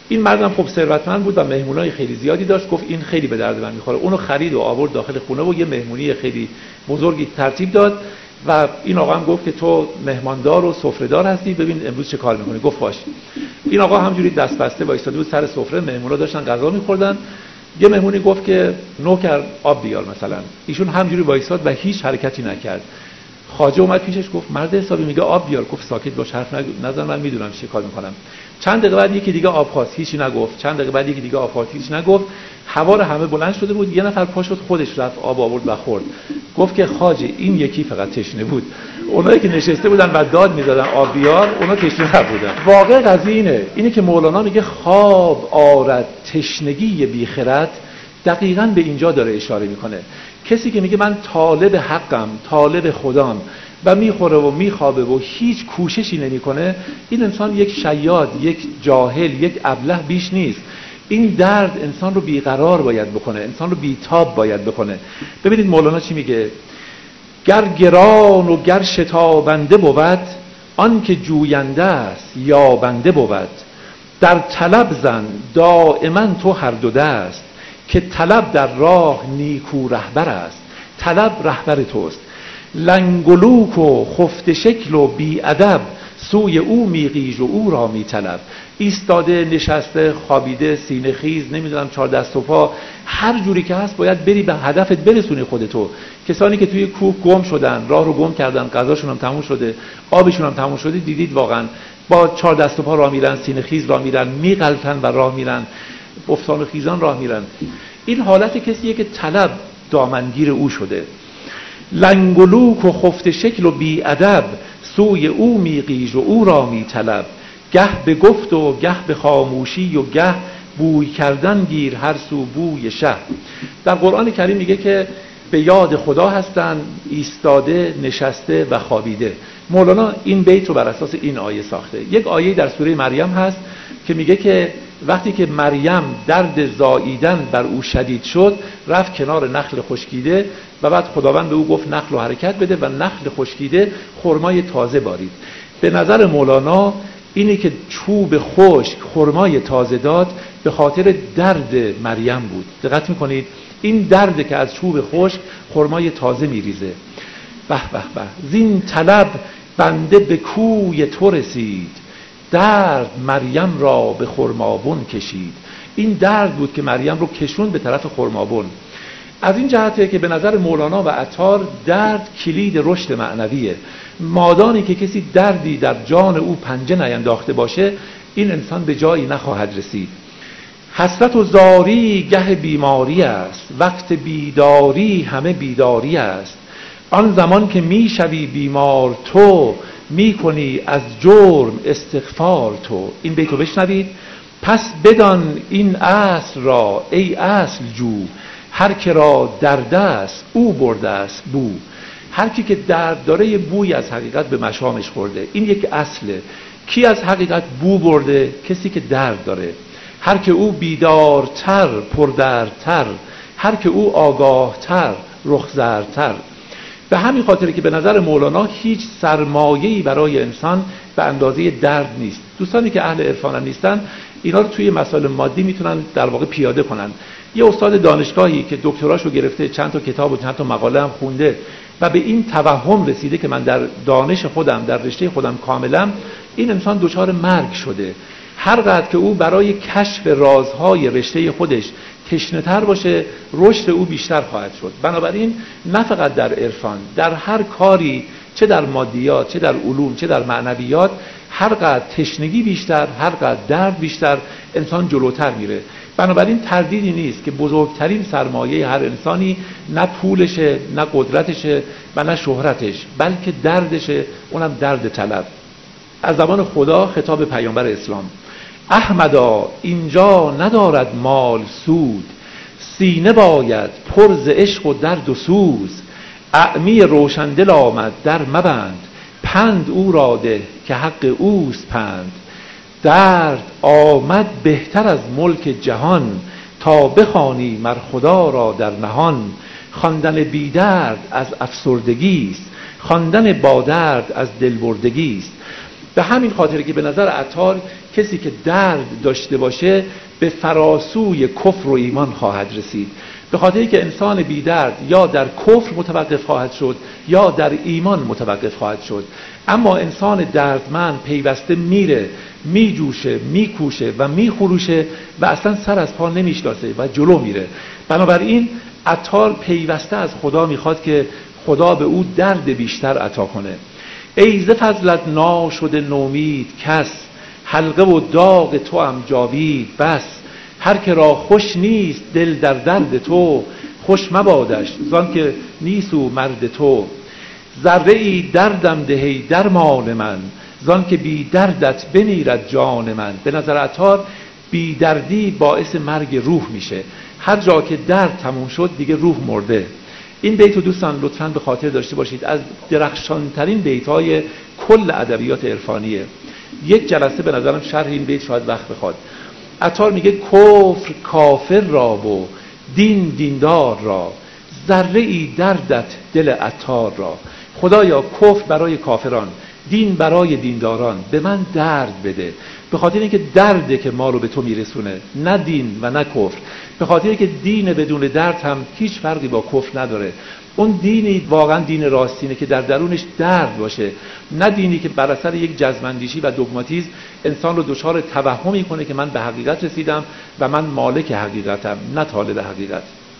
S1: این مردم خب ثروتمند بود و مهمونای خیلی زیادی داشت. گفت این خیلی به درد من میخوره. اونو خرید و آورد داخل خونه و یه مهمونی خیلی بزرگی ترتیب داد و این آقا هم گفت که تو مهماندار و سفره‌دار هستی، ببین امروز چه کار میکنی. گفت باشه. این آقا همجوری دست بسته وایساده بود سر سفره، مهمونا داشتن غذا میخوردن. یه مهمونی گفت که نوکر آب بیار مثلا. ایشون همجوری وایساد و هیچ حرکتی نکرد. خواجه اومد پیشش گفت مرد حسابی میگه آب بیار. گفت ساکت باش، حرف نزن، من میدونم چه کار میکنم. چند دقیقه بعد یکی دیگه آب خواست، هیچی نگفت. چند دقیقه بعد یکی دیگه آب خواست، هیچی نگفت. هوا همه بلند شده بود. یه نفر پا شد خودش رفت آب آورد و خورد. گفت که خواجه این یکی فقط تشنه بود، اونایی که نشسته بودن و داد میدادن آب بیار اونا تشنه نبودن. واقع قضیه اینه که مولانا میگه خواب آرد تشنگی بیخرد، دقیقاً به اینجا داره اشاره میکنه. کسی که میگه من طالب حقم، طالب خدام و میخوره و میخوابه و هیچ کوششی نمیکنه، این انسان یک شیاد، یک جاهل، یک ابله بیش نیست. این درد انسان رو بیقرار باید بکنه، انسان رو بیتاب باید بکنه. ببینید مولانا چی میگه: گر گران و گر شتابنده بود، آن که جوینده است یا بنده بود. در طلب زن دائما تو هر دو دست، که طلب در راه نیکو رهبر است. طلب رهبر توست. لنگلوک و خفت شکل و بی ادب، سوی او میغیژ و او را میطلب. ایستاده، نشسته، خوابیده، سینه خیز، نمیدونم 4 دست و پا، هر جوری که هست باید بری به هدفت برسونی خودتو. کسانی که توی کوه گم شدن، راه رو گم کردن، غذاشون هم تموم شده، آبشون هم تموم شده، دیدید واقعا با 4 دست و پا راه میرن، سینه خیز راه میرن، میغلطن و راه میرن، افتان و خیزان راه میرن. این حالت کسیه که طلب دامنگیر او شده. لنگلوک و خفت شکل و بی ادب، سوی او میغیژ و او را میطلب. گه به گفت و گه به خاموشی و گه بوی کردن گیر هر سو بوی شه. در قرآن کریم میگه که به یاد خدا هستن، ایستاده، نشسته و خوابیده. مولانا این بیت رو بر اساس این آیه ساخته. یک آیه در سوره مریم هست که میگه که وقتی که مریم درد زاییدن بر او شدید شد، رفت کنار نخل خشکیده و بعد خداوند به او گفت نخل رو حرکت بده و نخل خشکیده خرمای تازه بارید. به نظر مولانا اینه که چوب خشک خرمای تازه داد به خاطر درد مریم بود. دقت میکنید؟ این درد که از چوب خشک خرمای تازه میریزه. به به به، زین طلب بنده به کوی تو رسید، درد مریم را به خرمابون کشید. این درد بود که مریم رو کشون به طرف خرمابون. از این جهته که به نظر مولانا و عطار درد کلید رشد معنویه. مادامی که کسی دردی در جان او پنجه نینداخته باشه، این انسان به جایی نخواهد رسید. حسرت و زاری گه بیماری است، وقت بیداری همه بیداری است. آن زمان که میشوی بیمار تو، میکنی از جرم استغفار تو. این بیتو بشنوید: پس بدان این اصل را ای اصل جو، هر که را درد است او برده است بو. هر کی که درد داره یه بوی از حقیقت به مشامش خورده. این یک اصله. کی از حقیقت بو برده؟ کسی که درد داره. هر که او بیدارتر پردردتر، هر که او آگاهتر رخزردتر. به همین خاطره که به نظر مولانا هیچ سرمایه‌ای برای انسان به اندازه درد نیست. دوستانی که اهل عرفان نیستن اینا رو توی مسائل مادی میتونن در واقع پیاده کنن. یه استاد دانشگاهی که دکتراشو گرفته، چند تا کتاب و چند تا مقاله هم خونده و به این توهم رسیده که من در دانش خودم، در رشته خودم کاملم، این انسان دچار مرگ شده. هر قدر که او برای کشف رازهای رشته خودش تشنه‌تر باشه، رشد او بیشتر خواهد شد. بنابراین نه فقط در عرفان، در هر کاری، چه در مادیات، چه در علوم، چه در معنویات، هر قدر تشنگی بیشتر، هر قدر درد بیشتر، انسان جلوتر میره. بنابراین تردیدی نیست که بزرگترین سرمایه هر انسانی نه پولشه، نه قدرتشه و نه شهرتش، بلکه دردشه، اونم درد طلب. از زبان خدا خطاب پیامبر اسلام: احمدا اینجا ندارد مال سود، سینه باید پر ز عشق و درد و سوز. اعمی روشندل آمد در مبند، پند او را ده که حق اوست پند. درد آمد بهتر از ملک جهان، تا بخوانی مر خدا را در نهان. خواندن بی درد از افسردگی است، خواندن با درد از دلبردگی است. به همین خاطر که به نظر عطار کسی که درد داشته باشه به فراسوی کفر و ایمان خواهد رسید، به خاطری که انسان بی درد یا در کفر متوقف خواهد شد یا در ایمان متوقف خواهد شد. اما انسان دردمند پیوسته میره، میجوشه، میکوشه و میخروشه و اصلا سر از پا نمیشناسه و جلو میره. بنابراین عطار پیوسته از خدا میخواد که خدا به او درد بیشتر عطا کنه. ای ز فضلت ناشده نومید کس، حلقه و داغ تو هم جاوید بس. هر که را خوش نیست دل در درد تو، خوش مبادش زان که نیست او مرد تو. ذره ای دردم دهی درمان من، زان که بی دردت بمیرد جان من. به نظر عطار بی دردی باعث مرگ روح میشه. هر جا که درد تموم شد دیگه روح مرده. این بیت رو دوستان لطفاً به خاطر داشته باشید، از درخشانترین بیت‌های کل ادبیات عرفانیه. یک جلسه به نظرم شرح این بیت شاید وقت بخواد. عطار میگه کفر کافر را و دین دیندار را، ذره ای دردت دل عطار را. خدایا کفر برای کافران، دین برای دینداران به من درد بده، به خاطر اینکه درده که ما رو به تو میرسونه، نه دین و نه کفر. به خاطر اینکه دین بدون درد هم هیچ فرقی با کفر نداره. اون دینی واقعا دین راستینه که در درونش درد باشه، نه دینی که بر اثر یک جزم‌اندیشی و دوگماتیسم انسان رو دچار توهمی کنه که من به حقیقت رسیدم و من مالک حقیقتم، نه طالب حقیقت.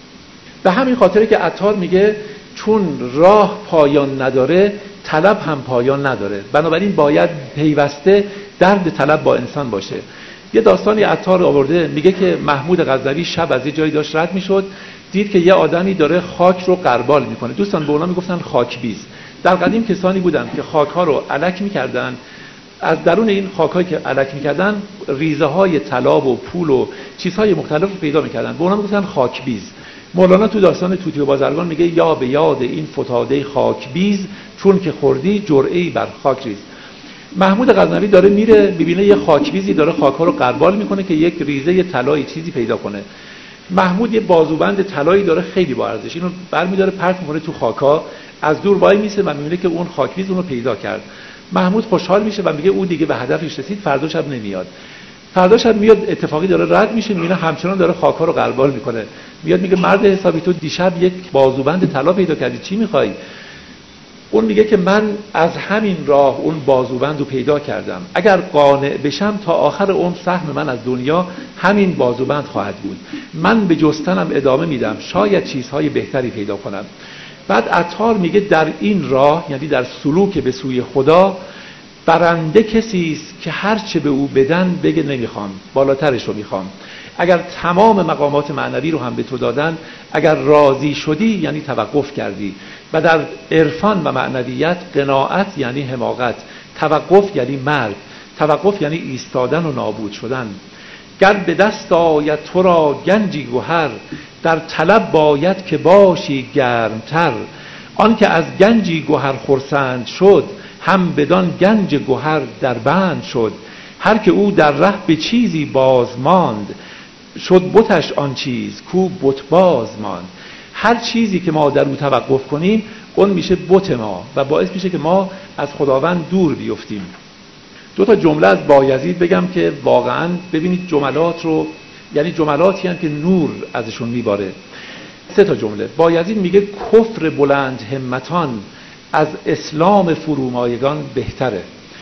S1: به همین خاطره که عطار میگه چون راه پایان نداره طلب هم پایان نداره، بنابراین باید پیوسته درد طلب با انسان باشه. یه داستانی عطار آورده، میگه که محمود غزنوی شب از یه جایی داشت رد میشد، دید که یه آدمی داره خاک رو غربال میکنه. دوستان به اونا میگفتن خاکبیز. در قدیم کسانی بودن که خاک ها رو الک میکردن، از درون این خاکایی که الک میکردن ریزه های طلا و پول و چیزهای مختلف رو پیدا میکردن، به اونا میگفتن خاکبیز. مولانا تو داستان طوطی و بازرگان میگه یا به یاد این فتاده خاکبیز، چون که خوردی جرعه‌ای بر خاک ریز. محمود غزنوی داره میره، میبینه یه خاکبیزی داره خاک‌ها رو غربال میکنه که یک ریزه طلایی چیزی پیدا کنه. محمود یه بازوبند طلایی داره خیلی با ارزش، اینو برمی‌داره پرت می‌کنه تو خاک‌ها، از دور وای میسه و میبینه که اون خاکبیز اونو پیدا کرد. محمود خوشحال میشه و میگه او دیگه به هدفش رسید، فردا شب نمیاد. فردا شب میاد، اتفاقی داره رد میشه، میبینه همچنان داره خاک‌ها رو غربال میکنه. میاد میگه مرد حسابی تو دیشب یک بازوبند طلا پیدا کردی، چی می‌خوای؟ اون میگه که من از همین راه اون بازوبند رو پیدا کردم، اگر قانع بشم تا آخر اون سهم من از دنیا همین بازوبند خواهد بود. من به جستنم ادامه میدم، شاید چیزهای بهتری پیدا کنم. بعد عطار میگه در این راه، یعنی در سلوک به سوی خدا، برنده کسی است که هر چه به او بدن بگه نمیخوام، بالاترش رو میخوام. اگر تمام مقامات معنوی رو هم به تو دادن، اگر راضی شدی یعنی توقف کردی. و در عرفان و معنویت قناعت یعنی حماقت، توقف یعنی مرگ، توقف یعنی ایستادن و نابود شدن. گر به دست آید تو را گنجی گوهر، در طلب باید که باشی گرمتر. آن که از گنجی گوهر خرسند شد، هم بدان گنج گوهر در بند شد. هر که او در ره به چیزی باز ماند، شد بتش آن چیز کو بت باز ماند. هر چیزی که ما در او توقف کنیم اون میشه بت ما و باعث میشه که ما از خداوند دور بیفتیم. دو تا جمله از بایزید بگم که واقعا ببینید جملات رو، یعنی جملاتی هستند که نور ازشون میباره. سه تا جمله. بایزید میگه کفر بلند همتان از اسلام فرومایگان بهتره.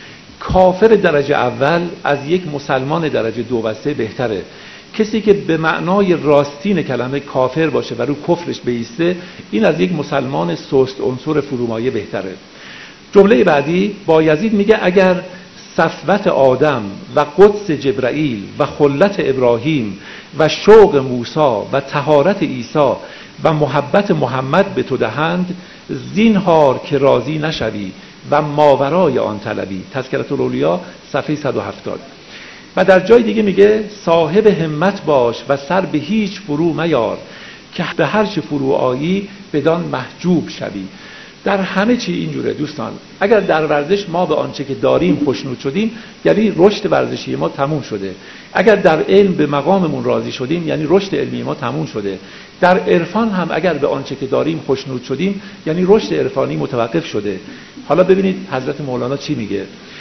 S1: کافر درجه اول از یک مسلمان درجه دو و سه بهتره. کسی که به معنای راستین کلمه کافر باشه و رو کفرش بیسته، این از یک مسلمان سست عنصر فرومایه بهتره. جمله بعدی بایزید میگه اگر صفوت آدم و قدس جبرائیل و خلت ابراهیم و شوق موسی و طهارت عیسی و محبت محمد به تو دهند، زینهار که راضی نشوی و ماورای آن طلبی. تذکرة الاولیا صفحه 170. و در جای دیگه میگه صاحب همت باش و سر به هیچ فرو میار، که به هر چه فرو آیی بدان محجوب شوی. در همه چی اینجوره دوستان. اگر در ورزش ما به آنچه که داریم خوشنود شدیم یعنی رشد ورزشی ما تموم شده. اگر در علم به مقاممون راضی شدیم یعنی رشد علمی ما تموم شده. در عرفان هم اگر به آنچه که داریم خوشنود شدیم یعنی رشد عرفانی متوقف شده. حالا ببینید حضرت مولانا چی میگه.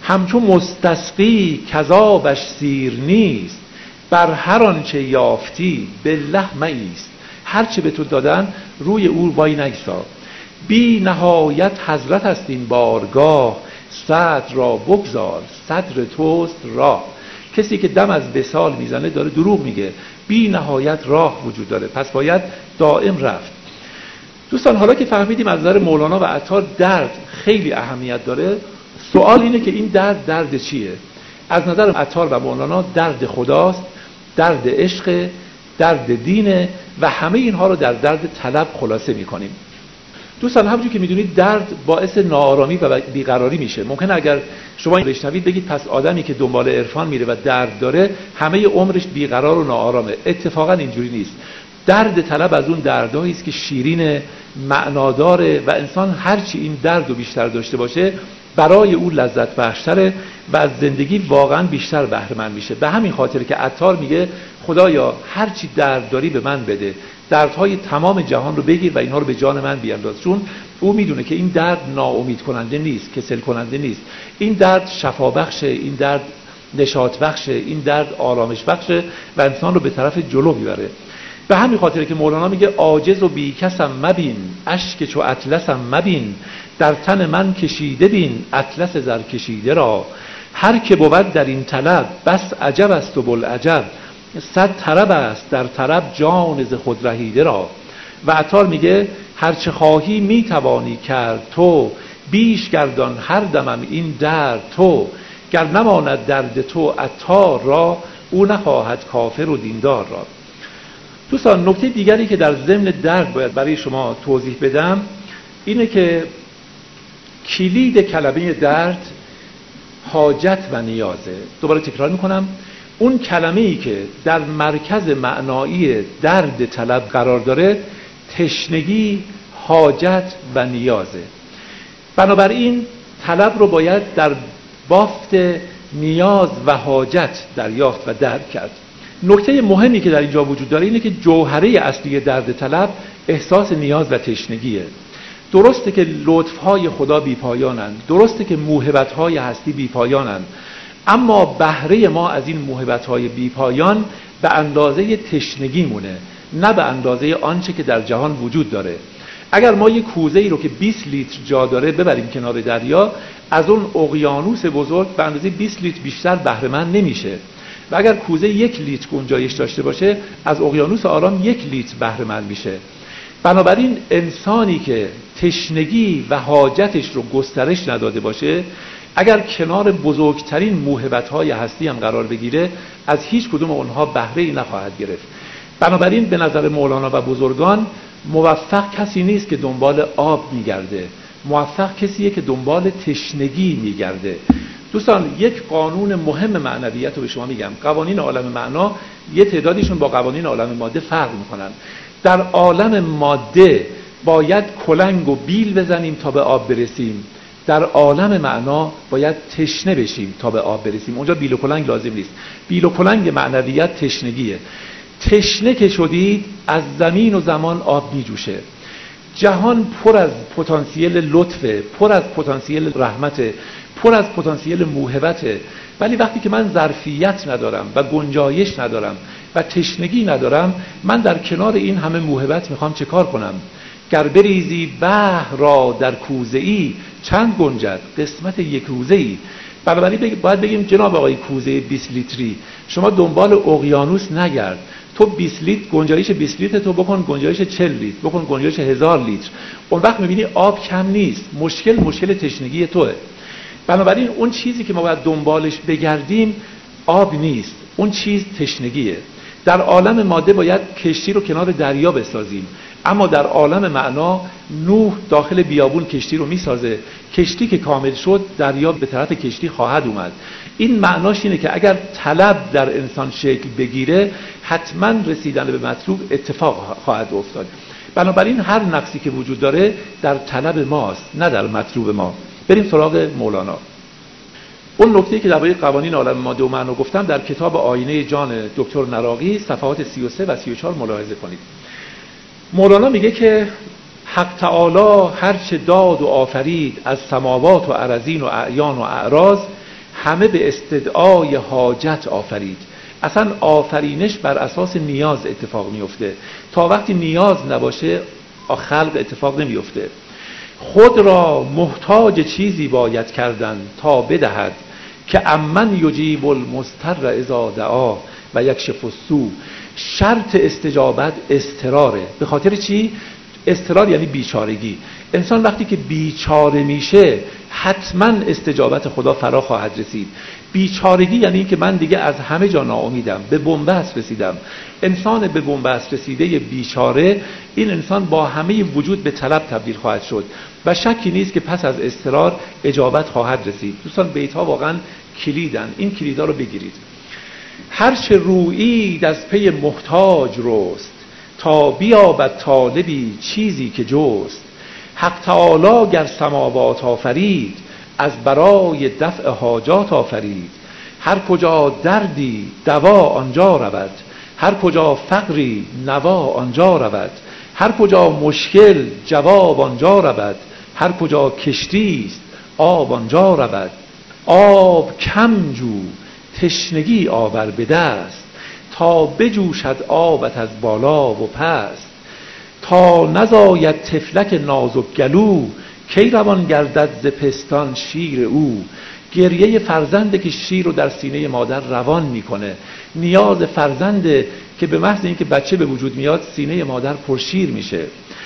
S1: همچون مستسقی کذابش سیر نیست، بر هر آنچه یافتی بالله مایست. هر چه به تو دادن روی او وای نگذار. بی نهایت حضرت است این بارگاه، صدر را بگذار صدر توست راه. کسی که دم از وصال میزنه داره دروغ میگه. بی نهایت راه وجود داره، پس باید دائم رفت. دوستان حالا که فهمیدیم از نظر مولانا و عطار درد خیلی اهمیت داره، سوال اینه که این درد چیه؟ از نظر عطار و مولانا درد خداست، درد عشق، درد دینه و همه اینها رو در درد طلب خلاصه میکنیم. دوستان همونجور که میدونید درد باعث ناآرامی و بیقراری میشه. ممکنه اگر شما بشنوید بگید پس آدمی که دنبال عرفان میره و درد داره همه عمرش بیقرار و ناآرامه. اتفاقا اینجوری نیست. درد طلب از اون دردهایی است که شیرین، معناداره و انسان هرچی این درد رو بیشتر داشته باشه برای او لذت بخشتره و از زندگی واقعا بیشتر بهره مند میشه. به همین خاطر که عطار میگه خدایا هرچی درد داری به من بده، دردهای تمام جهان رو بگیر و اینها رو به جان من بیانداز. چون او میدونه که این درد ناامید کننده نیست، کسل کننده نیست. این درد شفا بخشه، این درد نشاط بخشه، این درد آرامش بخشه و انسان رو به طرف جلو میبره. به همین خاطر که مولانا میگه عاجز و بیکسم مبین، اشک چو اطلسم مبین، در تن من کشیده بین اطلس زر کشیده را. هر که بود در این طلب بس عجب است و بوالعجب، صد طرب است در طرب جان ز خود رهیده را. و عطار میگه هر چه خواهی میتوانی کرد تو، بیش گردان هر دمم این درد تو. گر نماند درد تو عطار را، او نخواهد کافر و دیندار را. دوستان نکته دیگری که در ضمن درد باید برای شما توضیح بدم اینه که کلید کلمه درد حاجت و نیازه. دوباره تکرار میکنم، اون کلمه‌ای که در مرکز معنایی درد طلب قرار داره تشنگی، حاجت و نیازه. بنابراین طلب رو باید در بافت نیاز و حاجت دریافت و درک کرد. نکته مهمی که در اینجا وجود داره اینه که جوهره اصلی درد طلب احساس نیاز و تشنگیه. درسته که لطف‌های خدا بی‌پایانند، درسته که موهبت‌های هستی بی‌پایانند، اما بهره ما از این موهبت‌های بی‌پایان به اندازه تشنگیمونه، نه به اندازه آنچه که در جهان وجود داره. اگر ما یک کوزه‌ای رو که 20 لیتر جا داره ببریم کنار دریا، از اون اقیانوس بزرگ به اندازه 20 لیتر بیشتر بهره مند نمیشه. و اگر کوزه 1 لیتر گنجایش داشته باشه از اقیانوس آرام 1 لیتر بهره مند میشه. بنابراین انسانی که تشنگی و حاجتش رو گسترش نداده باشه، اگر کنار بزرگترین موهبت‌های هستی هم قرار بگیره، از هیچ کدوم اونها بهره‌ای نخواهد گرفت. بنابراین به نظر مولانا و بزرگان موفق کسی نیست که دنبال آب میگرده، موفق کسیه که دنبال تشنگی میگرده. دوستان یک قانون مهم معنویت رو به شما میگم. قوانین عالم معنا یه تعدادیشون با قوانین عالم ماده فرق میکنن. در عالم ماده باید کلنگ و بیل بزنیم تا به آب برسیم، در عالم معنا باید تشنه بشیم تا به آب برسیم. اونجا بیل و کلنگ لازم نیست. بیل و کلنگ معنویت تشنگیه. تشنه که شدید از زمین و زمان آب میجوشه. جهان پر از پتانسیل لطفه، پر از پتانسیل رحمته، پر از پتانسیل موهبته، ولی وقتی که من ظرفیت ندارم و گنجایش ندارم و تشنگی ندارم، من در کنار این همه موهبت میخوام چه کار کنم؟ گر بریزی بحر را در کوزه ای، چند گنجد قسمت یک روزه ای. بنابراین باید بگیم جناب آقای کوزه 20 لیتری، شما دنبال اقیانوس نگرد. تو 20 لیتر گنجایش 20 لیتر تو بکن گنجایش 40 لیتر، بکن گنجایش 1000 لیتر. اون وقت میبینی آب کم نیست. مشکل تشنگی توه. بنابراین اون چیزی که ما باید دنبالش بگردیم آب نیست، اون چیز تشنگیه. در عالم ماده باید کشتی رو کنار دریا بسازیم، اما در عالم معنا نوح داخل بیابون کشتی رو میسازه. کشتی که کامل شد دریا به طرف کشتی خواهد اومد. این معناش اینه که اگر طلب در انسان شکل بگیره حتما رسیدن به مطلوب اتفاق خواهد افتاد. بنابراین هر نقصی که وجود داره در طلب ماست، نه در مطلوب ما. بریم سراغ مولانا. اون نکته‌ای که درباره قوانین عالم ماده و معنا گفتم در کتاب آینه جان دکتر نراقی صفحات 33 و 34 ملاحظه کنید. مولانا میگه که حق تعالی هر چه داد و آفرید از سماوات و ارضین و اعیان و اعراض، همه به استدعای حاجت آفرید. اصلا آفرینش بر اساس نیاز اتفاق میفته. تا وقتی نیاز نباشه خلق اتفاق نمیفته. خود را محتاج چیزی باید کردن تا بدهد، که امن یجیب المضطر اذا دعا و یکشف السوء. شرط استجابت اضطراره. به خاطر چی؟ اضطرار یعنی بیچارگی. انسان وقتی که بیچاره میشه حتما استجابت خدا فرا خواهد رسید. بیچارگی یعنی که من دیگه از همه جا ناامیدم، به بنبست رسیدم. انسان به بنبست رسیده بیچاره، این انسان با همه وجود به طلب تبدیل خواهد شد و شکی نیست که پس از اضطرار اجابت خواهد رسید. دوستان بیت ها واقعا کلیدن، این کلیدا رو بگیرید. هرچه رویید از پی محتاج رست، تا بیابد طالبی چیزی که جست. حق تعالی گر سماوات آفرید، از برای دفع حاجات آفرید. هر کجا دردی دوا آنجا رود، هر کجا فقری نوا آنجا رود. هر کجا مشکل جواب آنجا رود، هر کجا کشتی است آب آنجا رود. آب کم جو تشنگی آور به دست، تا بجوشد آبت از بالا و پست. تا نزاید طفلک نازک گلو، کی روان گردد ز پستان شیر او. گریه فرزنده که شیر رو در سینه مادر روان میکنه. نیاز فرزنده که به محض اینکه بچه به وجود میاد سینه مادر پرشیر میشه.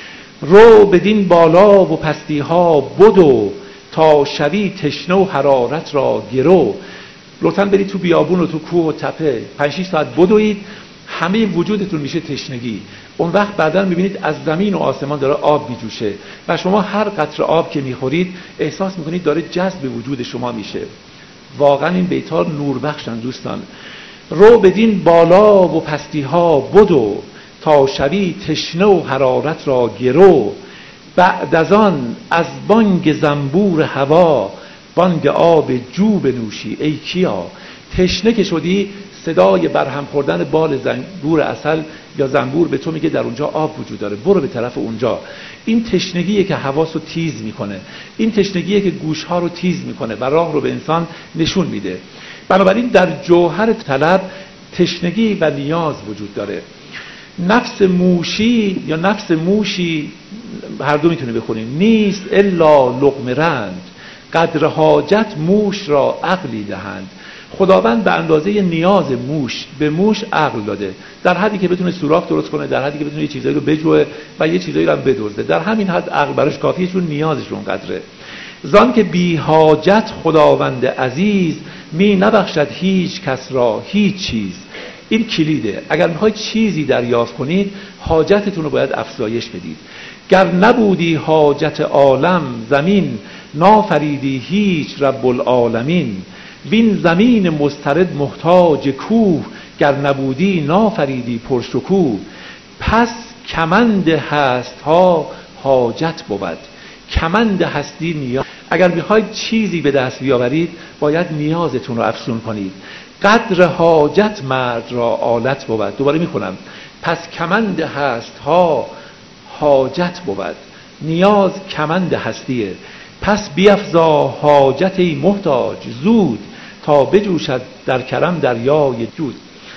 S1: رو بدین بالا و پستی ها بدو، تا شوی تشنه و حرارت را گرو. لطفاً برید تو بیابون و تو کوه و تپه 5-6 ساعت بدوید، همه وجودتون میشه تشنگی. اون وقت بعداً میبینید از زمین و آسمان داره آب میجوشه و شما هر قطره آب که میخورید احساس میکنید داره جذب وجود شما میشه. واقعاً این بیت‌ها نور بخشن دوستان. رو بدین بالا و پستی ها بدو، تا شوی تشنه و حرارت را گرو. بعد از آن از بانگ زنبور هوا، بانگ آب جو بنوشی ای کیا. تشنه که شدی صدای برهم خوردن بال زنبور عسل یا زنبور به تو میگه در اونجا آب وجود داره، برو به طرف اونجا. این تشنگیه که حواس رو تیز میکنه، این تشنگیه که گوشها رو تیز میکنه و راه رو به انسان نشون میده. بنابراین در جوهر طلب تشنگی و نیاز وجود داره. نفس موشی یا نفس موشی، هر دو میتونه بخونیم، نیست الا لقمه رند، قدر حاجت موش را عقلی دهند. خداوند به اندازه نیاز موش به موش عقل داده، در حدی که بتونه سوراخ درست کنه، در حدی که بتونه یه چیزایی رو بجوه و یه چیزایی رو هم بدزده. در همین حد عقل براش کافیه، چون نیازش اونقدره. زان که بی حاجت خداوند عزیز، می نبخشد هیچ کس را هیچ چیز. این کلیده. اگر میخواید چیزی دریافت کنید حاجتتون رو باید افزایش بدید. گر نبودی حاجت عالم زمین، نافریدی هیچ رب العالمین. وین زمین مضطرد محتاج کوه، گر نبودی نافریدی پرشکوه. پس کمند هست ها حاجت بود، کمند هستی نیاز. اگر میخواید چیزی به دست بیاورید باید نیازتون رو افزون کنید. قدر حاجت مرد را آلت بود. دوباره میخونم، پس کمند هست ها حاجت بود. نیاز کمند هستیه. پس بیفزا حاجت ای محتاج زود، تا بجوشد در کرم دریای جود.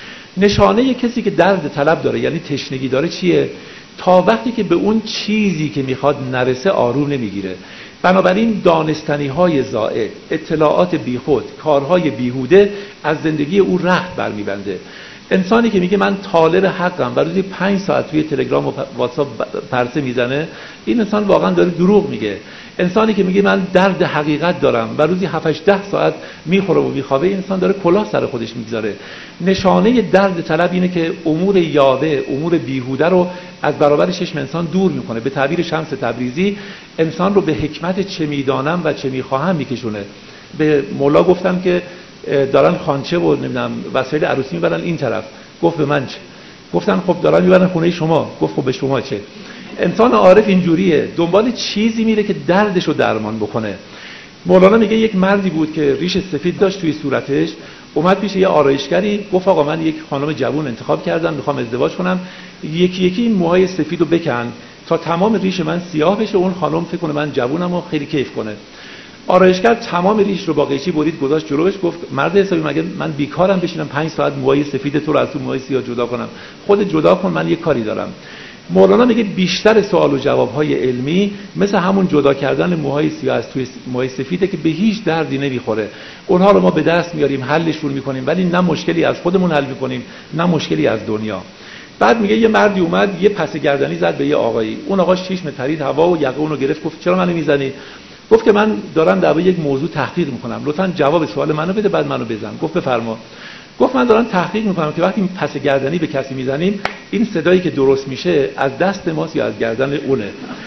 S1: نشانه کسی که درد طلب داره یعنی تشنگی داره چیه؟ تا وقتی که به اون چیزی که میخواد نرسه آروم نمیگیره. بنابراین دانستنی های زائد، اطلاعات بیخود، کارهای بیهوده از زندگی او رخت برمیبنده. انسانی که میگه من طالب حقم و روزی 5 ساعت توی تلگرام و واتساپ پرسه میزنه، این انسان واقعا داره دروغ میگه. انسانی که میگه من درد حقیقت دارم و روزی 7-10 ساعت میخوره و میخوابه، این انسان داره کلاه سر خودش میگذاره. نشانه درد طلب اینه که امور یاوه، امور بیهوده رو از برابر چشم انسان دور میکنه. به تعبیر شمس تبریزی انسان رو به حکمت چه میدانم و چه میخواهم میکشونه. به مولا گفتم که دارن خانچه و نمیدونم وسایل عروسی میبرن این طرف، گفت به من چه؟ گفتن خب دارن میبرن خونه شما، گفت خب به شما چه؟ انسان عارف اینجوریه، دنبال چیزی میره که دردش رو درمان بکنه. مولانا میگه یک مردی بود که ریش سفید داشت توی صورتش، اومد پیش یه آرایشگری گفت آقا من یک خانم جوان انتخاب کردم میخوام ازدواج کنم، یکی یکی این موهای سفید رو بکن تا تمام ریش من سیاه بشه، اون خانم فکر کنه من جوونم و خیلی کیف کنه. آرایشگر تمام ریش رو با قیچی برید گذاشت جلوش، گفت مرد حسابی مگه من بیکارم بشینم 5 ساعت موهای سفید تو رو از تو موهای سیاه جدا کنم؟ خودت جدا کن، من یه کاری دارم. مولانا میگه بیشتر سوال و جواب‌های علمی مثل همون جدا کردن موهای سیاه از توی موهای سفیده که به هیچ دردی نمیخوره. اونها رو ما به دست میاریم، حلشون میکنیم، ولی نه مشکلی از خودمون حل میکنیم نه مشکلی از دنیا. بعد میگه یه مردی اومد یه پس گردنی زد به یه آقایی. اون آقا چشم پرید هوا و یقه اونو گرفت، گفت چرا منو میزنی؟ گفت که من دارم در یک موضوع تحقیق میکنم، لطفاً جواب سوال منو بده بعد منو بزن. گفت بفرما. گفت من دارم تحقیق میکنم که وقتی پس گردنی به کسی میزنیم این صدایی که درست میشه از دست ماست یا از گردن اونه.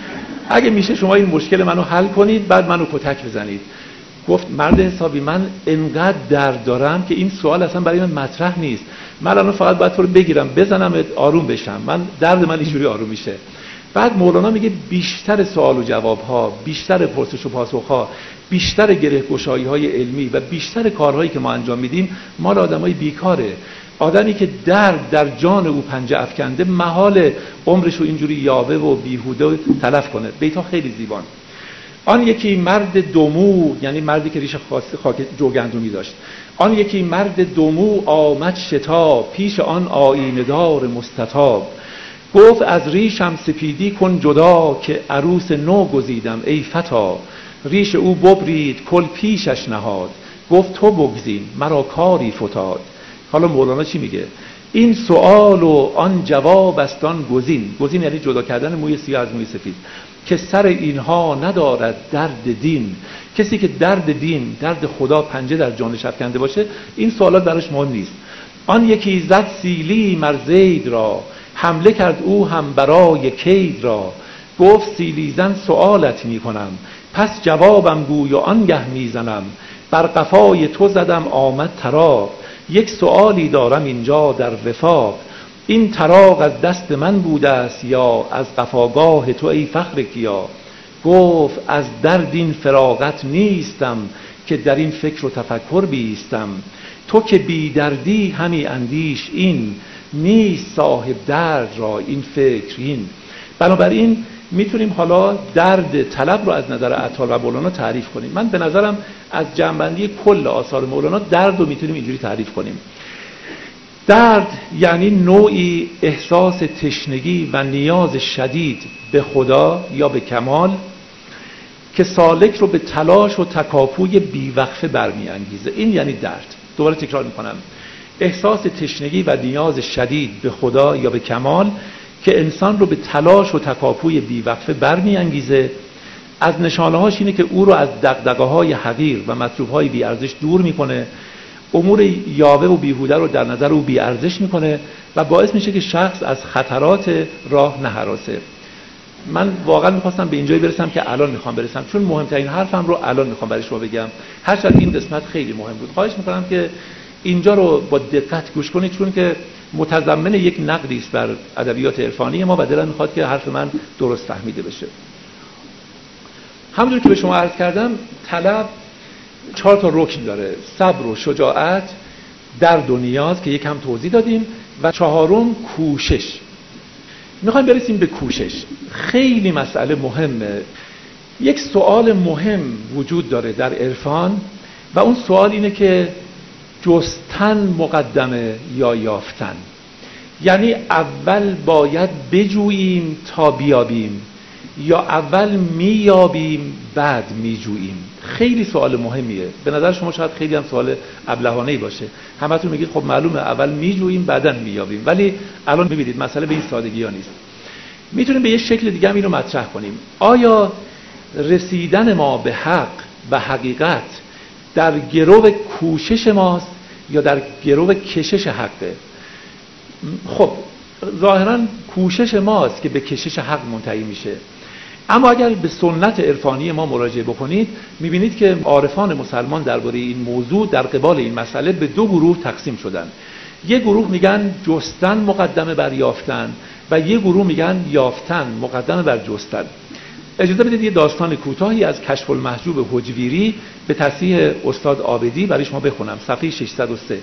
S1: اگه میشه شما این مشکل منو حل کنید بعد منو کتک بزنید. گفت مرد حسابی من انقدر درد دارم که این سوال اصلا برای من مطرح نیست. من الان فقط باید تو رو بگیرم بزنم آروم بشم. من درد من اینجوری آروم میشه. بعد مولانا میگه بیشتر سوال و جواب ها، بیشتر پرسش و پاسخ ها، بیشتر گره‌گشایی های علمی و بیشتر کارهایی که ما انجام میدیم مال آدمای بیکاره. آدمی که درد در جان او پنجه افکنده محال عمرش رو اینجوری یاوه و بیهوده تلف کنه. بیت‌ها خیلی زیبان. آن یکی مرد دومو، یعنی مردی که ریش خاک جوگندمی داشت، آن یکی مرد دومو آمد شتاب، پیش آن آیینه دار مستطاب. گفت از ریشم سپیدی کن جدا، که عروس نو گزیدم ای فتا. ریش او ببرید کل پیشش نهاد، گفت تو بگزین مرا کاری فتاد. حالا مولانا چی میگه؟ این سوال و آن جواب است آن گزین. گزین یعنی جدا کردن موی سیاه از موی سفید. که سر اینها ندارد درد دین. کسی که درد دین، درد خدا پنجه در جانش افکنده باشه این سوالات براش مهم نیست. آن یکی زد سیلی مر زید را، حمله کرد او هم برای کید را. گفت سیلی زن سوالت می کنم، پس جوابم گوی و آنگه می زنم. بر قفای تو زدم آمد تراق، یک سؤالی دارم اینجا در وفاق. این تراق از دست من بوده است یا از قفاگاه تو ای فخر کیا. گفت از درد این فراغت نیستم، که در این فکر و تفکر بیستم. تو که بی دردی همی اندیش این، نیست صاحب درد را این فکر این. بنابراین میتونیم حالا درد طلب رو از نظر عطار و مولانا تعریف کنیم. من به نظرم از جمع‌بندی کل آثار مولانا درد رو میتونیم اینجوری تعریف کنیم: درد یعنی نوعی احساس تشنگی و نیاز شدید به خدا یا به کمال که سالک رو به تلاش و تکاپوی بیوقفه برمی‌انگیزه. این یعنی درد. دوباره تکرار میکنم: احساس تشنگی و نیاز شدید به خدا یا به کمال که انسان رو به تلاش و تکاپوی بیوقفه برمی‌انگیزه. از نشانه‌هاش اینه که او رو از دغدغه‌های حقیر و مطلوب‌های بی‌ارزش دور میکنه، امور یاوه و بیهوده رو در نظر او بی‌ارزش میکنه و باعث میشه که شخص از خطرات راه نهراسه. من واقعا میخواستم به اینجایی برسم که الان میخوام برسم، چون مهمترین حرفم رو الان میخوام برای شما بگم، هرچند این قسمت خیلی مهم بود. خواهش میکنم که اینجا رو با دقت گوش کنید، چون که متضمن یک نقدی است بر ادبیات عرفانی ما و دلم میخواد که حرف من درست فهمیده بشه. همونطور که به شما عرض کردم طلب 4 تا رکن داره: صبر و شجاعت، درد و نیاز که یکم توضیح دادیم، و 4م کوشش. میخوایم برسیم به کوشش. خیلی مسئله مهمه. یک سوال مهم وجود داره در عرفان و اون سوال اینه که جستن مقدمه یا یافتن؟ یعنی اول باید بجوییم تا بیابیم یا اول میابیم بعد میجوییم؟ خیلی سوال مهمیه. به نظر شما شاید خیلی هم سوال ابلهانه‌ای باشه. همتون میگید خب معلومه اول میجوییم بعداً میابیم، ولی الان ببینید مسئله به این سادگی ها نیست. میتونیم به یه شکل دیگه هم اینو مطرح کنیم: آیا رسیدن ما به حق و حقیقت در گرو کوشش ماست یا در گرو کشش حقه؟ خب ظاهراً کوشش ماست که به کشش حق منتهی میشه، اما اگر به سنت عرفانی ما مراجعه بکنید میبینید که عارفان مسلمان درباره این موضوع در قبال این مسئله به 2 گروه تقسیم شدن. یک گروه میگن جستن مقدمه بر یافتن و یک گروه میگن یافتن مقدمه بر جستن. اجازه بدید یه داستان کوتاهی از کشف المحجوب حجویری به تصحیح استاد عابدی برای شما بخونم. صفحه 603.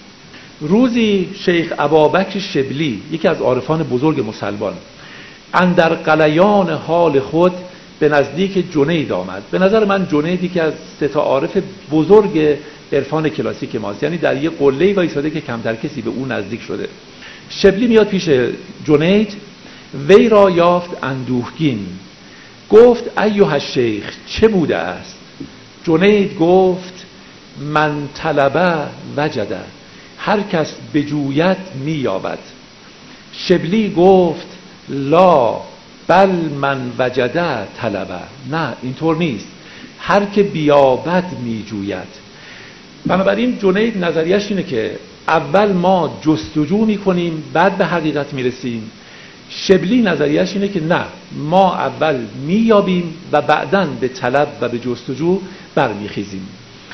S1: روزی شیخ ابابکر شبلی، یکی از عارفان بزرگ مسلمان، اندر غلیان حال خود به نزدیک جنید آمد. به نظر من جنیدی که از سه تا عارف بزرگ عرفان کلاسیک ماست، یعنی در یه قله‌ای وایساده که کمتر کسی به اون نزدیک شده. شبلی میاد پیش جنید، وی را یافت اندوهگین، گفت ایها الشیخ چه بوده است؟ جنید گفت من طلبه وجده، هر کس بجوید مییابد. شبلی گفت لا بل من وجده طلبه، نه اینطور نیست، هر که بیابد میجوید. بنابراین جنید نظریش اینه که اول ما جستجو میکنیم بعد به حقیقت میرسیم. شبلی نظریش اینه که نه، ما اول مییابیم و بعداً به طلب و به جستجو برمیخیزیم.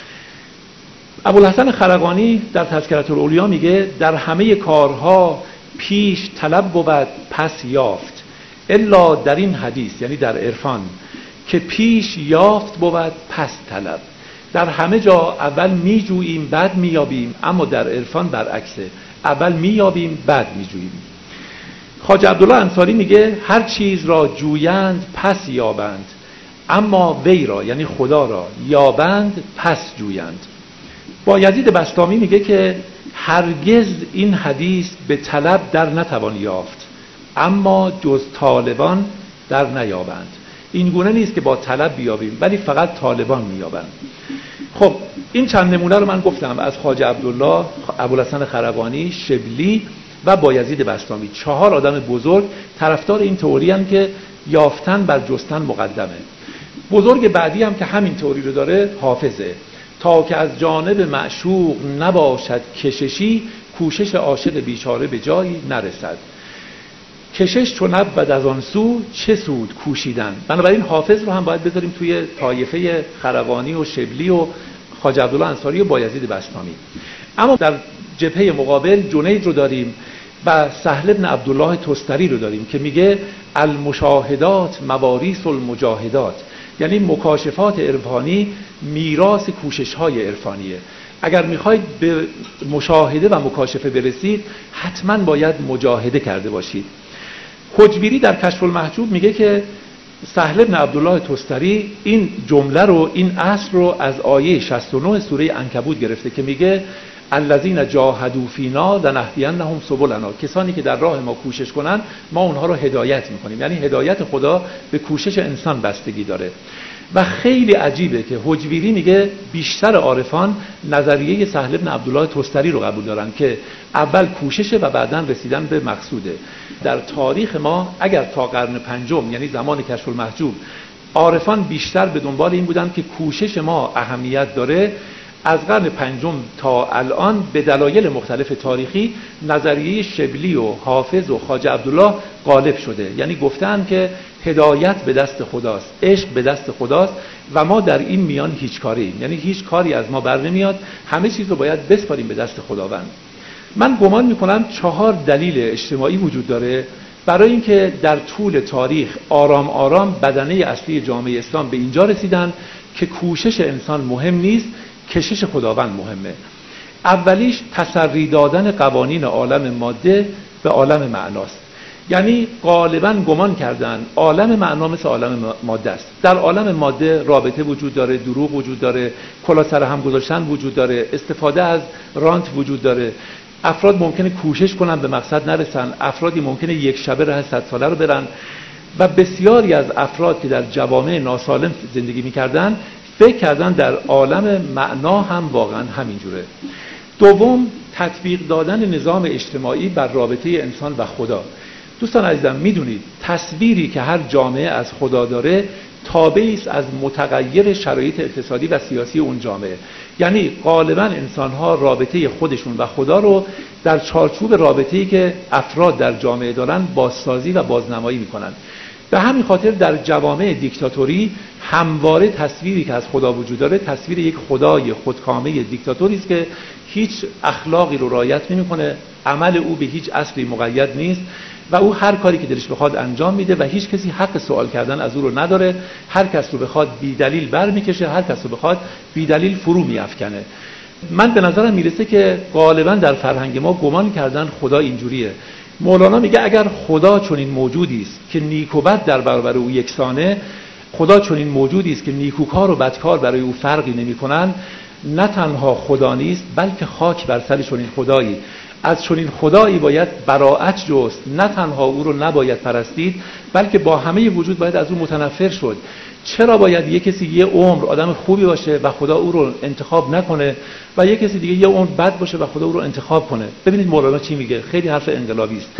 S1: ابوالحسن خرقانی در تذکرة الاولیا میگه در همه کارها پیش طلب بود پس یافت، الا در این حدیث یعنی در عرفان که پیش یافت بود پس طلب. در همه جا اول میجوییم بعد مییابیم، اما در عرفان برعکسه، اول مییابیم بعد میجوییم. خواجه عبدالله انصاری میگه هر چیز را جویند پس یابند، اما وی را یعنی خدا را یابند پس جویند. بایزید بسطامی میگه که هرگز این حدیث به طلب در نتوان یافت، اما جز طالبان در نیابند. این گونه نیست که با طلب بیابیم، ولی فقط طالبان مییابند. خب این چند نمونه رو من گفتم از خواجه عبدالله، ابوالحسن خرقانی، شبلی و بایزید بسطامی. 4 آدم بزرگ طرفدار این تئوری ان که یافتن بر جستن مقدمه. بزرگ بعدی هم که همین تئوری رو داره حافظه، تا که از جانب معشوق نباشد کششی، کوشش عاشق بیچاره به جایی نرسد. کشش چون نبود از آن سو، چه سود کوشیدن. بنابراین حافظ رو هم باید بذاریم توی طایفه خرقانی و شبلی و خواجه عبدالله انصاری و بایزید بسطامی. اما در جبهه مقابل جنید رو داریم و سهل بن عبدالله تستری رو داریم که میگه المشاهدات مواریث المجاهدات، یعنی مکاشفات عرفانی میراث کوشش‌های عرفانیه. اگر میخواید به مشاهده و مکاشفه برسید حتما باید مجاهده کرده باشید. حجبیری در کشف المحجوب میگه که سهل بن عبدالله تستری این جمله رو، این اصل رو از آیه 69 سوره عنکبوت گرفته که میگه الذین جاهدوا فینا لنهدینهم سبلنا، کسانی که در راه ما کوشش کنن ما اونها رو هدایت میکنیم. یعنی هدایت خدا به کوشش انسان بستگی داره. و خیلی عجیبه که حجویری میگه بیشتر عارفان نظریه سهل بن عبدالله تستری رو قبول دارن که اول کوششه و بعداً رسیدن به مقصوده. در تاریخ ما اگر تا قرن پنجم یعنی زمان کشف المحجوب عارفان بیشتر به دنبال این بودن که کوشش ما اهمیت داره، از قرن پنجم تا الان به دلایل مختلف تاریخی نظریه شبلی و حافظ و خواجه عبدالله غالب شده. یعنی گفتن که هدایت به دست خداست، عشق به دست خداست و ما در این میان هیچ کاریم، یعنی هیچ کاری از ما بر نمیاد، همه چیز رو باید بسپاریم به دست خداوند. من گمان میکنم 4 دلیل اجتماعی وجود داره برای اینکه در طول تاریخ آرام آرام بدنه اصلی جامعه اسلام به اینجا رسیدن که کوشش انسان مهم نیست، کشش خداوند مهمه. اولیش تسری دادن قوانین عالم ماده به عالم معناست. یعنی غالباً گمان کردن عالم معنا مثل عالم ماده است. در عالم ماده رابطه وجود داره، دروغ وجود داره، کلا سر هم گذاشتن وجود داره، استفاده از رانت وجود داره. افراد ممکنه کوشش کنن به مقصد نرسن، افرادی ممکنه یک شبه راه 100 ساله رو برن و بسیاری از افراد که در جوامع ناسالم زندگی می‌کردن فکر کردن در عالم معنا هم واقعا همینجوره. دوم، تطبیق دادن نظام اجتماعی بر رابطه انسان و خدا. دوستان عزیزم میدونید تصویری که هر جامعه از خدا داره تابعی است از متغیر شرایط اقتصادی و سیاسی اون جامعه. یعنی غالبا انسان‌ها رابطه خودشون و خدا رو در چارچوب رابطه‌ای که افراد در جامعه دارن بازسازی و بازنمایی میکنن. به همین خاطر در جوامع دیکتاتوری همواره تصویری که از خدا وجود داره تصویر یک خدای خودکامه دیکتاتوری است که هیچ اخلاقی رو رعایت نمی‌کنه، عمل او به هیچ اصلی مقید نیست و او هر کاری که دلش بخواد انجام میده و هیچ کسی حق سوال کردن از او رو نداره. هر کس رو بخواد بی دلیل برمیکشه، هر کس رو بخواد بی دلیل فرو میافکنه. من به نظرم میرسه که غالبا در فرهنگ ما گمان کردن خدا اینجوریه. مولانا میگه اگر خدا چنین موجودی است که نیک و بد در برابر او یکسانه، خدا چنین موجودی است که نیکوکار و بدکار برای او فرقی نمی‌کنند، نه تنها خدا نیست بلکه خاک بر سر چنین خدایی. از چنین خدایی باید براءت جست، نه تنها او رو نباید پرستید بلکه با همه وجود باید از او متنفر شد. چرا باید یک کسی یه عمر آدم خوبی باشه و خدا او رو انتخاب نکنه و یک کسی دیگه یه عمر بد باشه و خدا او رو انتخاب کنه؟ ببینید مولانا چی میگه، خیلی حرف انقلابی است.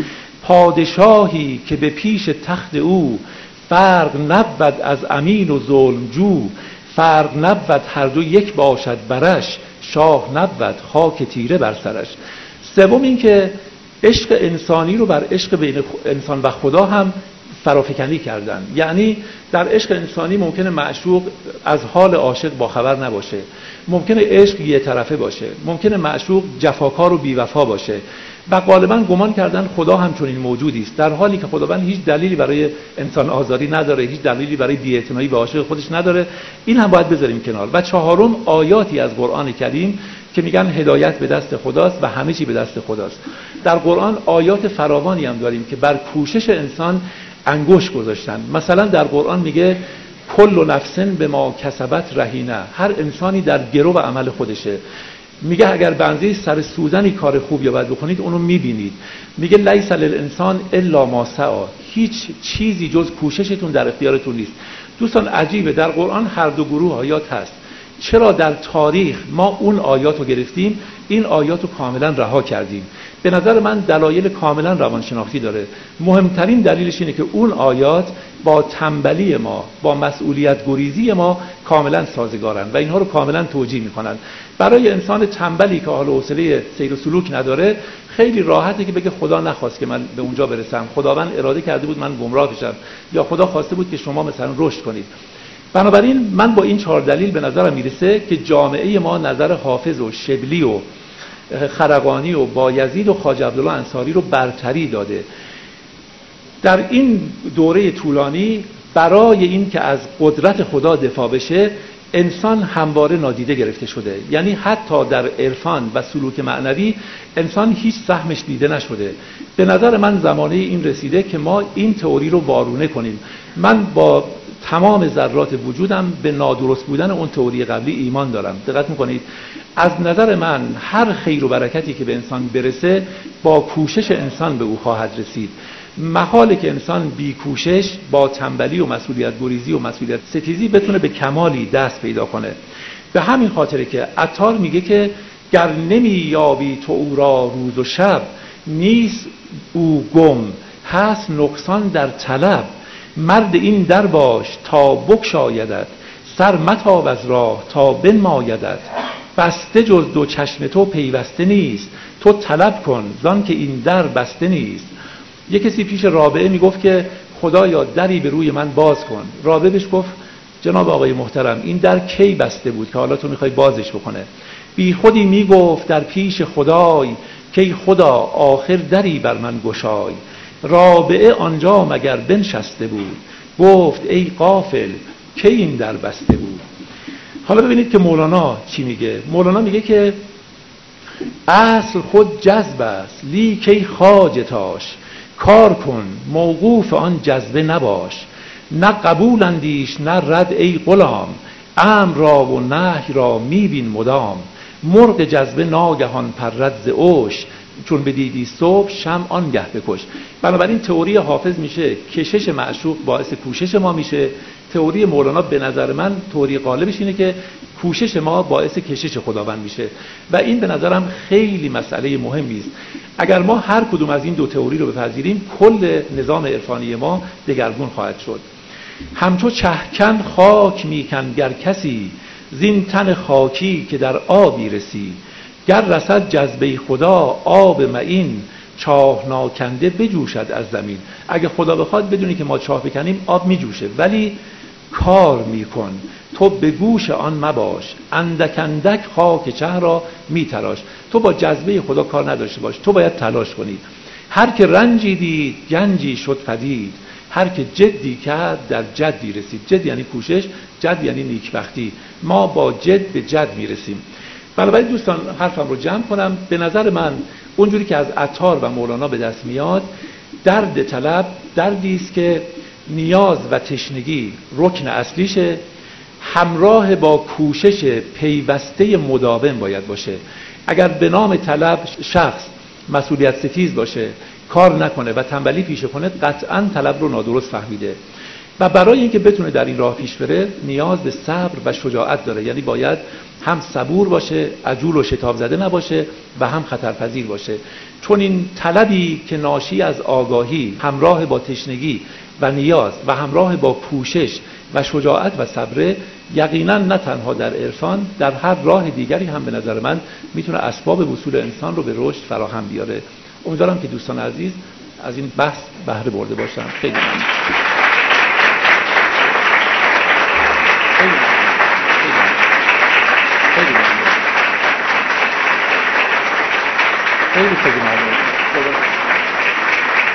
S1: پادشاهی که به پیش تخت او فرق نبود از امین و ظلمجو، فرق نبود هر دو یک باشد برش، شاه نبود خاک تیره بر سرش. سوم این که عشق انسانی رو بر عشق بین انسان و خدا هم فرافکنی کردن. یعنی در عشق انسانی ممکنه معشوق از حال عاشق باخبر نباشه، ممکنه عشق یه طرفه باشه، ممکنه معشوق جفاکار و بیوفا باشه و غالبا گمان کردن خدا هم چنین موجودی است، در حالی که خداوند هیچ دلیلی برای انسان آزاری نداره، هیچ دلیلی برای بی‌اعتنایی به عاشق خودش نداره. این هم باید بذاریم کنار. و چهارم آیاتی از قرآن کریم که میگن هدایت به دست خداست و همه چی به دست خداست. در قرآن آیات فراوانی هم داریم که بر کوشش انسان انگشت گذاشتن. مثلا در قرآن میگه کل نفس بما کسبت رهینه، هر انسانی در گرو و عمل خودشه. میگه اگر بنزی سر سوزنی کار خوب یا بد بکنید اونو میبینید. میگه لیس للانسان الا ما سعی، هیچ چیزی جز کوششتون در اختیارتون نیست. دوستان عجیبه، در قرآن هر دو گروه آیات هست. چرا در تاریخ ما اون آیات رو گرفتیم، این آیات رو کاملا رها کردیم؟ به نظر من دلایل کاملا روانشناختی داره. مهمترین دلیلش اینه که اون آیات با تنبلی ما، با مسئولیت گریزی ما کاملا سازگارن و اینها رو کاملا توجیه میکنن. برای انسان تنبلی که حال و حوصله سیر و سلوک نداره خیلی راحته که بگه خدا نخواست که من به اونجا برسم، خداوند اراده کرده بود من گمراه بشم، یا خدا خواسته بود که شما مثلا رشد کنید. بنابراین من با این 4 دلیل به نظرم میرسه که جامعه ما نظر حافظ و شبلی و خرقانی و بایزید و خواجه عبدالله انصاری رو برتری داده. در این دوره طولانی برای این که از قدرت خدا دفاع بشه انسان همواره نادیده گرفته شده. یعنی حتی در عرفان و سلوک معنوی انسان هیچ سهمش دیده نشده. به نظر من زمانه این رسیده که ما این تئوری رو وارونه کنیم. من با تمام ذرات وجودم به نادرست بودن اون تئوری قبلی ایمان دارم. دقت میکنید، از نظر من هر خیر و برکتی که به انسان برسه با کوشش انسان به او خواهد رسید. محاله که انسان بی کوشش با تنبلی و مسئولیت گریزی و مسئولیت ستیزی بتونه به کمالی دست پیدا کنه. به همین خاطره که عطار میگه که گر نمی یابی تو او را روز و شب، نیست او گم هست نقصان در طلب. مرد این در باش تا بگشایدت، سر متاب از راه تا بنمایدت. بسته جز دو چشم تو پیوسته نیست، تو طلب کن زان که این در بسته نیست. یک کسی پیش رابعه میگفت که خدایا دری به روی من باز کن. رابعه بهش گفت جناب آقای محترم این در کی بسته بود که حالا تو میخوای بازش بکنه؟ بی خودی میگفت در پیش خدای، که خدا آخر دری بر من گشای. رابعه آنجا مگر بنشسته بود، گفت ای غافل کی این در بسته بود. حالا ببینید که مولانا چی میگه. مولانا میگه که اصل خود جذب است لیک ای خواجه‌تاش، کار کن موقوف آن جذبه نباش. نه قبول اندیش نه رد ای غلام، امر را و نهی را میبین مدام. مرغ جذبه ناگهان پرد ز اوش، چون بدیدی صبح شمع آنگه بکش. بنابراین تئوری حافظ میشه کشش معشوق باعث کوشش ما میشه. تئوری مولانا به نظر من تئوری غالبش اینه که کوشش ما باعث کشش خداوند میشه و این به نظرم خیلی مسئله مهمی است. اگر ما هر کدوم از این دو تئوری رو بپذیریم کل نظام عرفانی ما دگرگون خواهد شد. همچو چهکن خاک میکن گر کسی، زین تن خاکی که در آبی رسی. گر رسد جذبه خدا آب معین، چاه ناکنده بجوشد از زمین. اگه خدا بخواد بدونی که ما چاه بکنیم آب میجوشه، ولی کار میکن تو به گوش آن مباش. اندک اندک خاک چه را میتراش. تو با جذبه خدا کار نداشته باش، تو باید تلاش کنی. هر که رنجی دید گنجی شد پدید، هر که جدی کرد در جدی رسید. جد یعنی کوشش، جد یعنی نیکبختی. ما با جد به جد میرسیم. بنابراین دوستان حرفم رو جمع کنم. به نظر من اونجوری که از عطار و مولانا به دست میاد، درد طلب دردی است که نیاز و تشنگی رکن اصلیشه، همراه با کوشش پیوسته مداوم باید باشه. اگر به نام طلب شخص مسئولیت ستیز باشه، کار نکنه و تنبلی پیشه کنه، قطعاً طلب رو نادرست فهمیده. و برای اینکه بتونه در این راه پیش بره نیاز به صبر و شجاعت داره. یعنی باید هم صبور باشه، عجول و شتاب زده نباشه و هم خطرپذیر باشه. چون این طلبی که ناشی از آگاهی همراه با تشنگی و نیاز و همراه با کوشش و شجاعت و صبر، یقینا نه تنها در عرفان، در هر راه دیگری هم به نظر من میتونه اسباب وصول انسان رو به رشد فراهم بیاره. امیدوارم که دوستان عزیز از این بحث بهره برده باشن. خیلی ممنون. خیلی ممنون.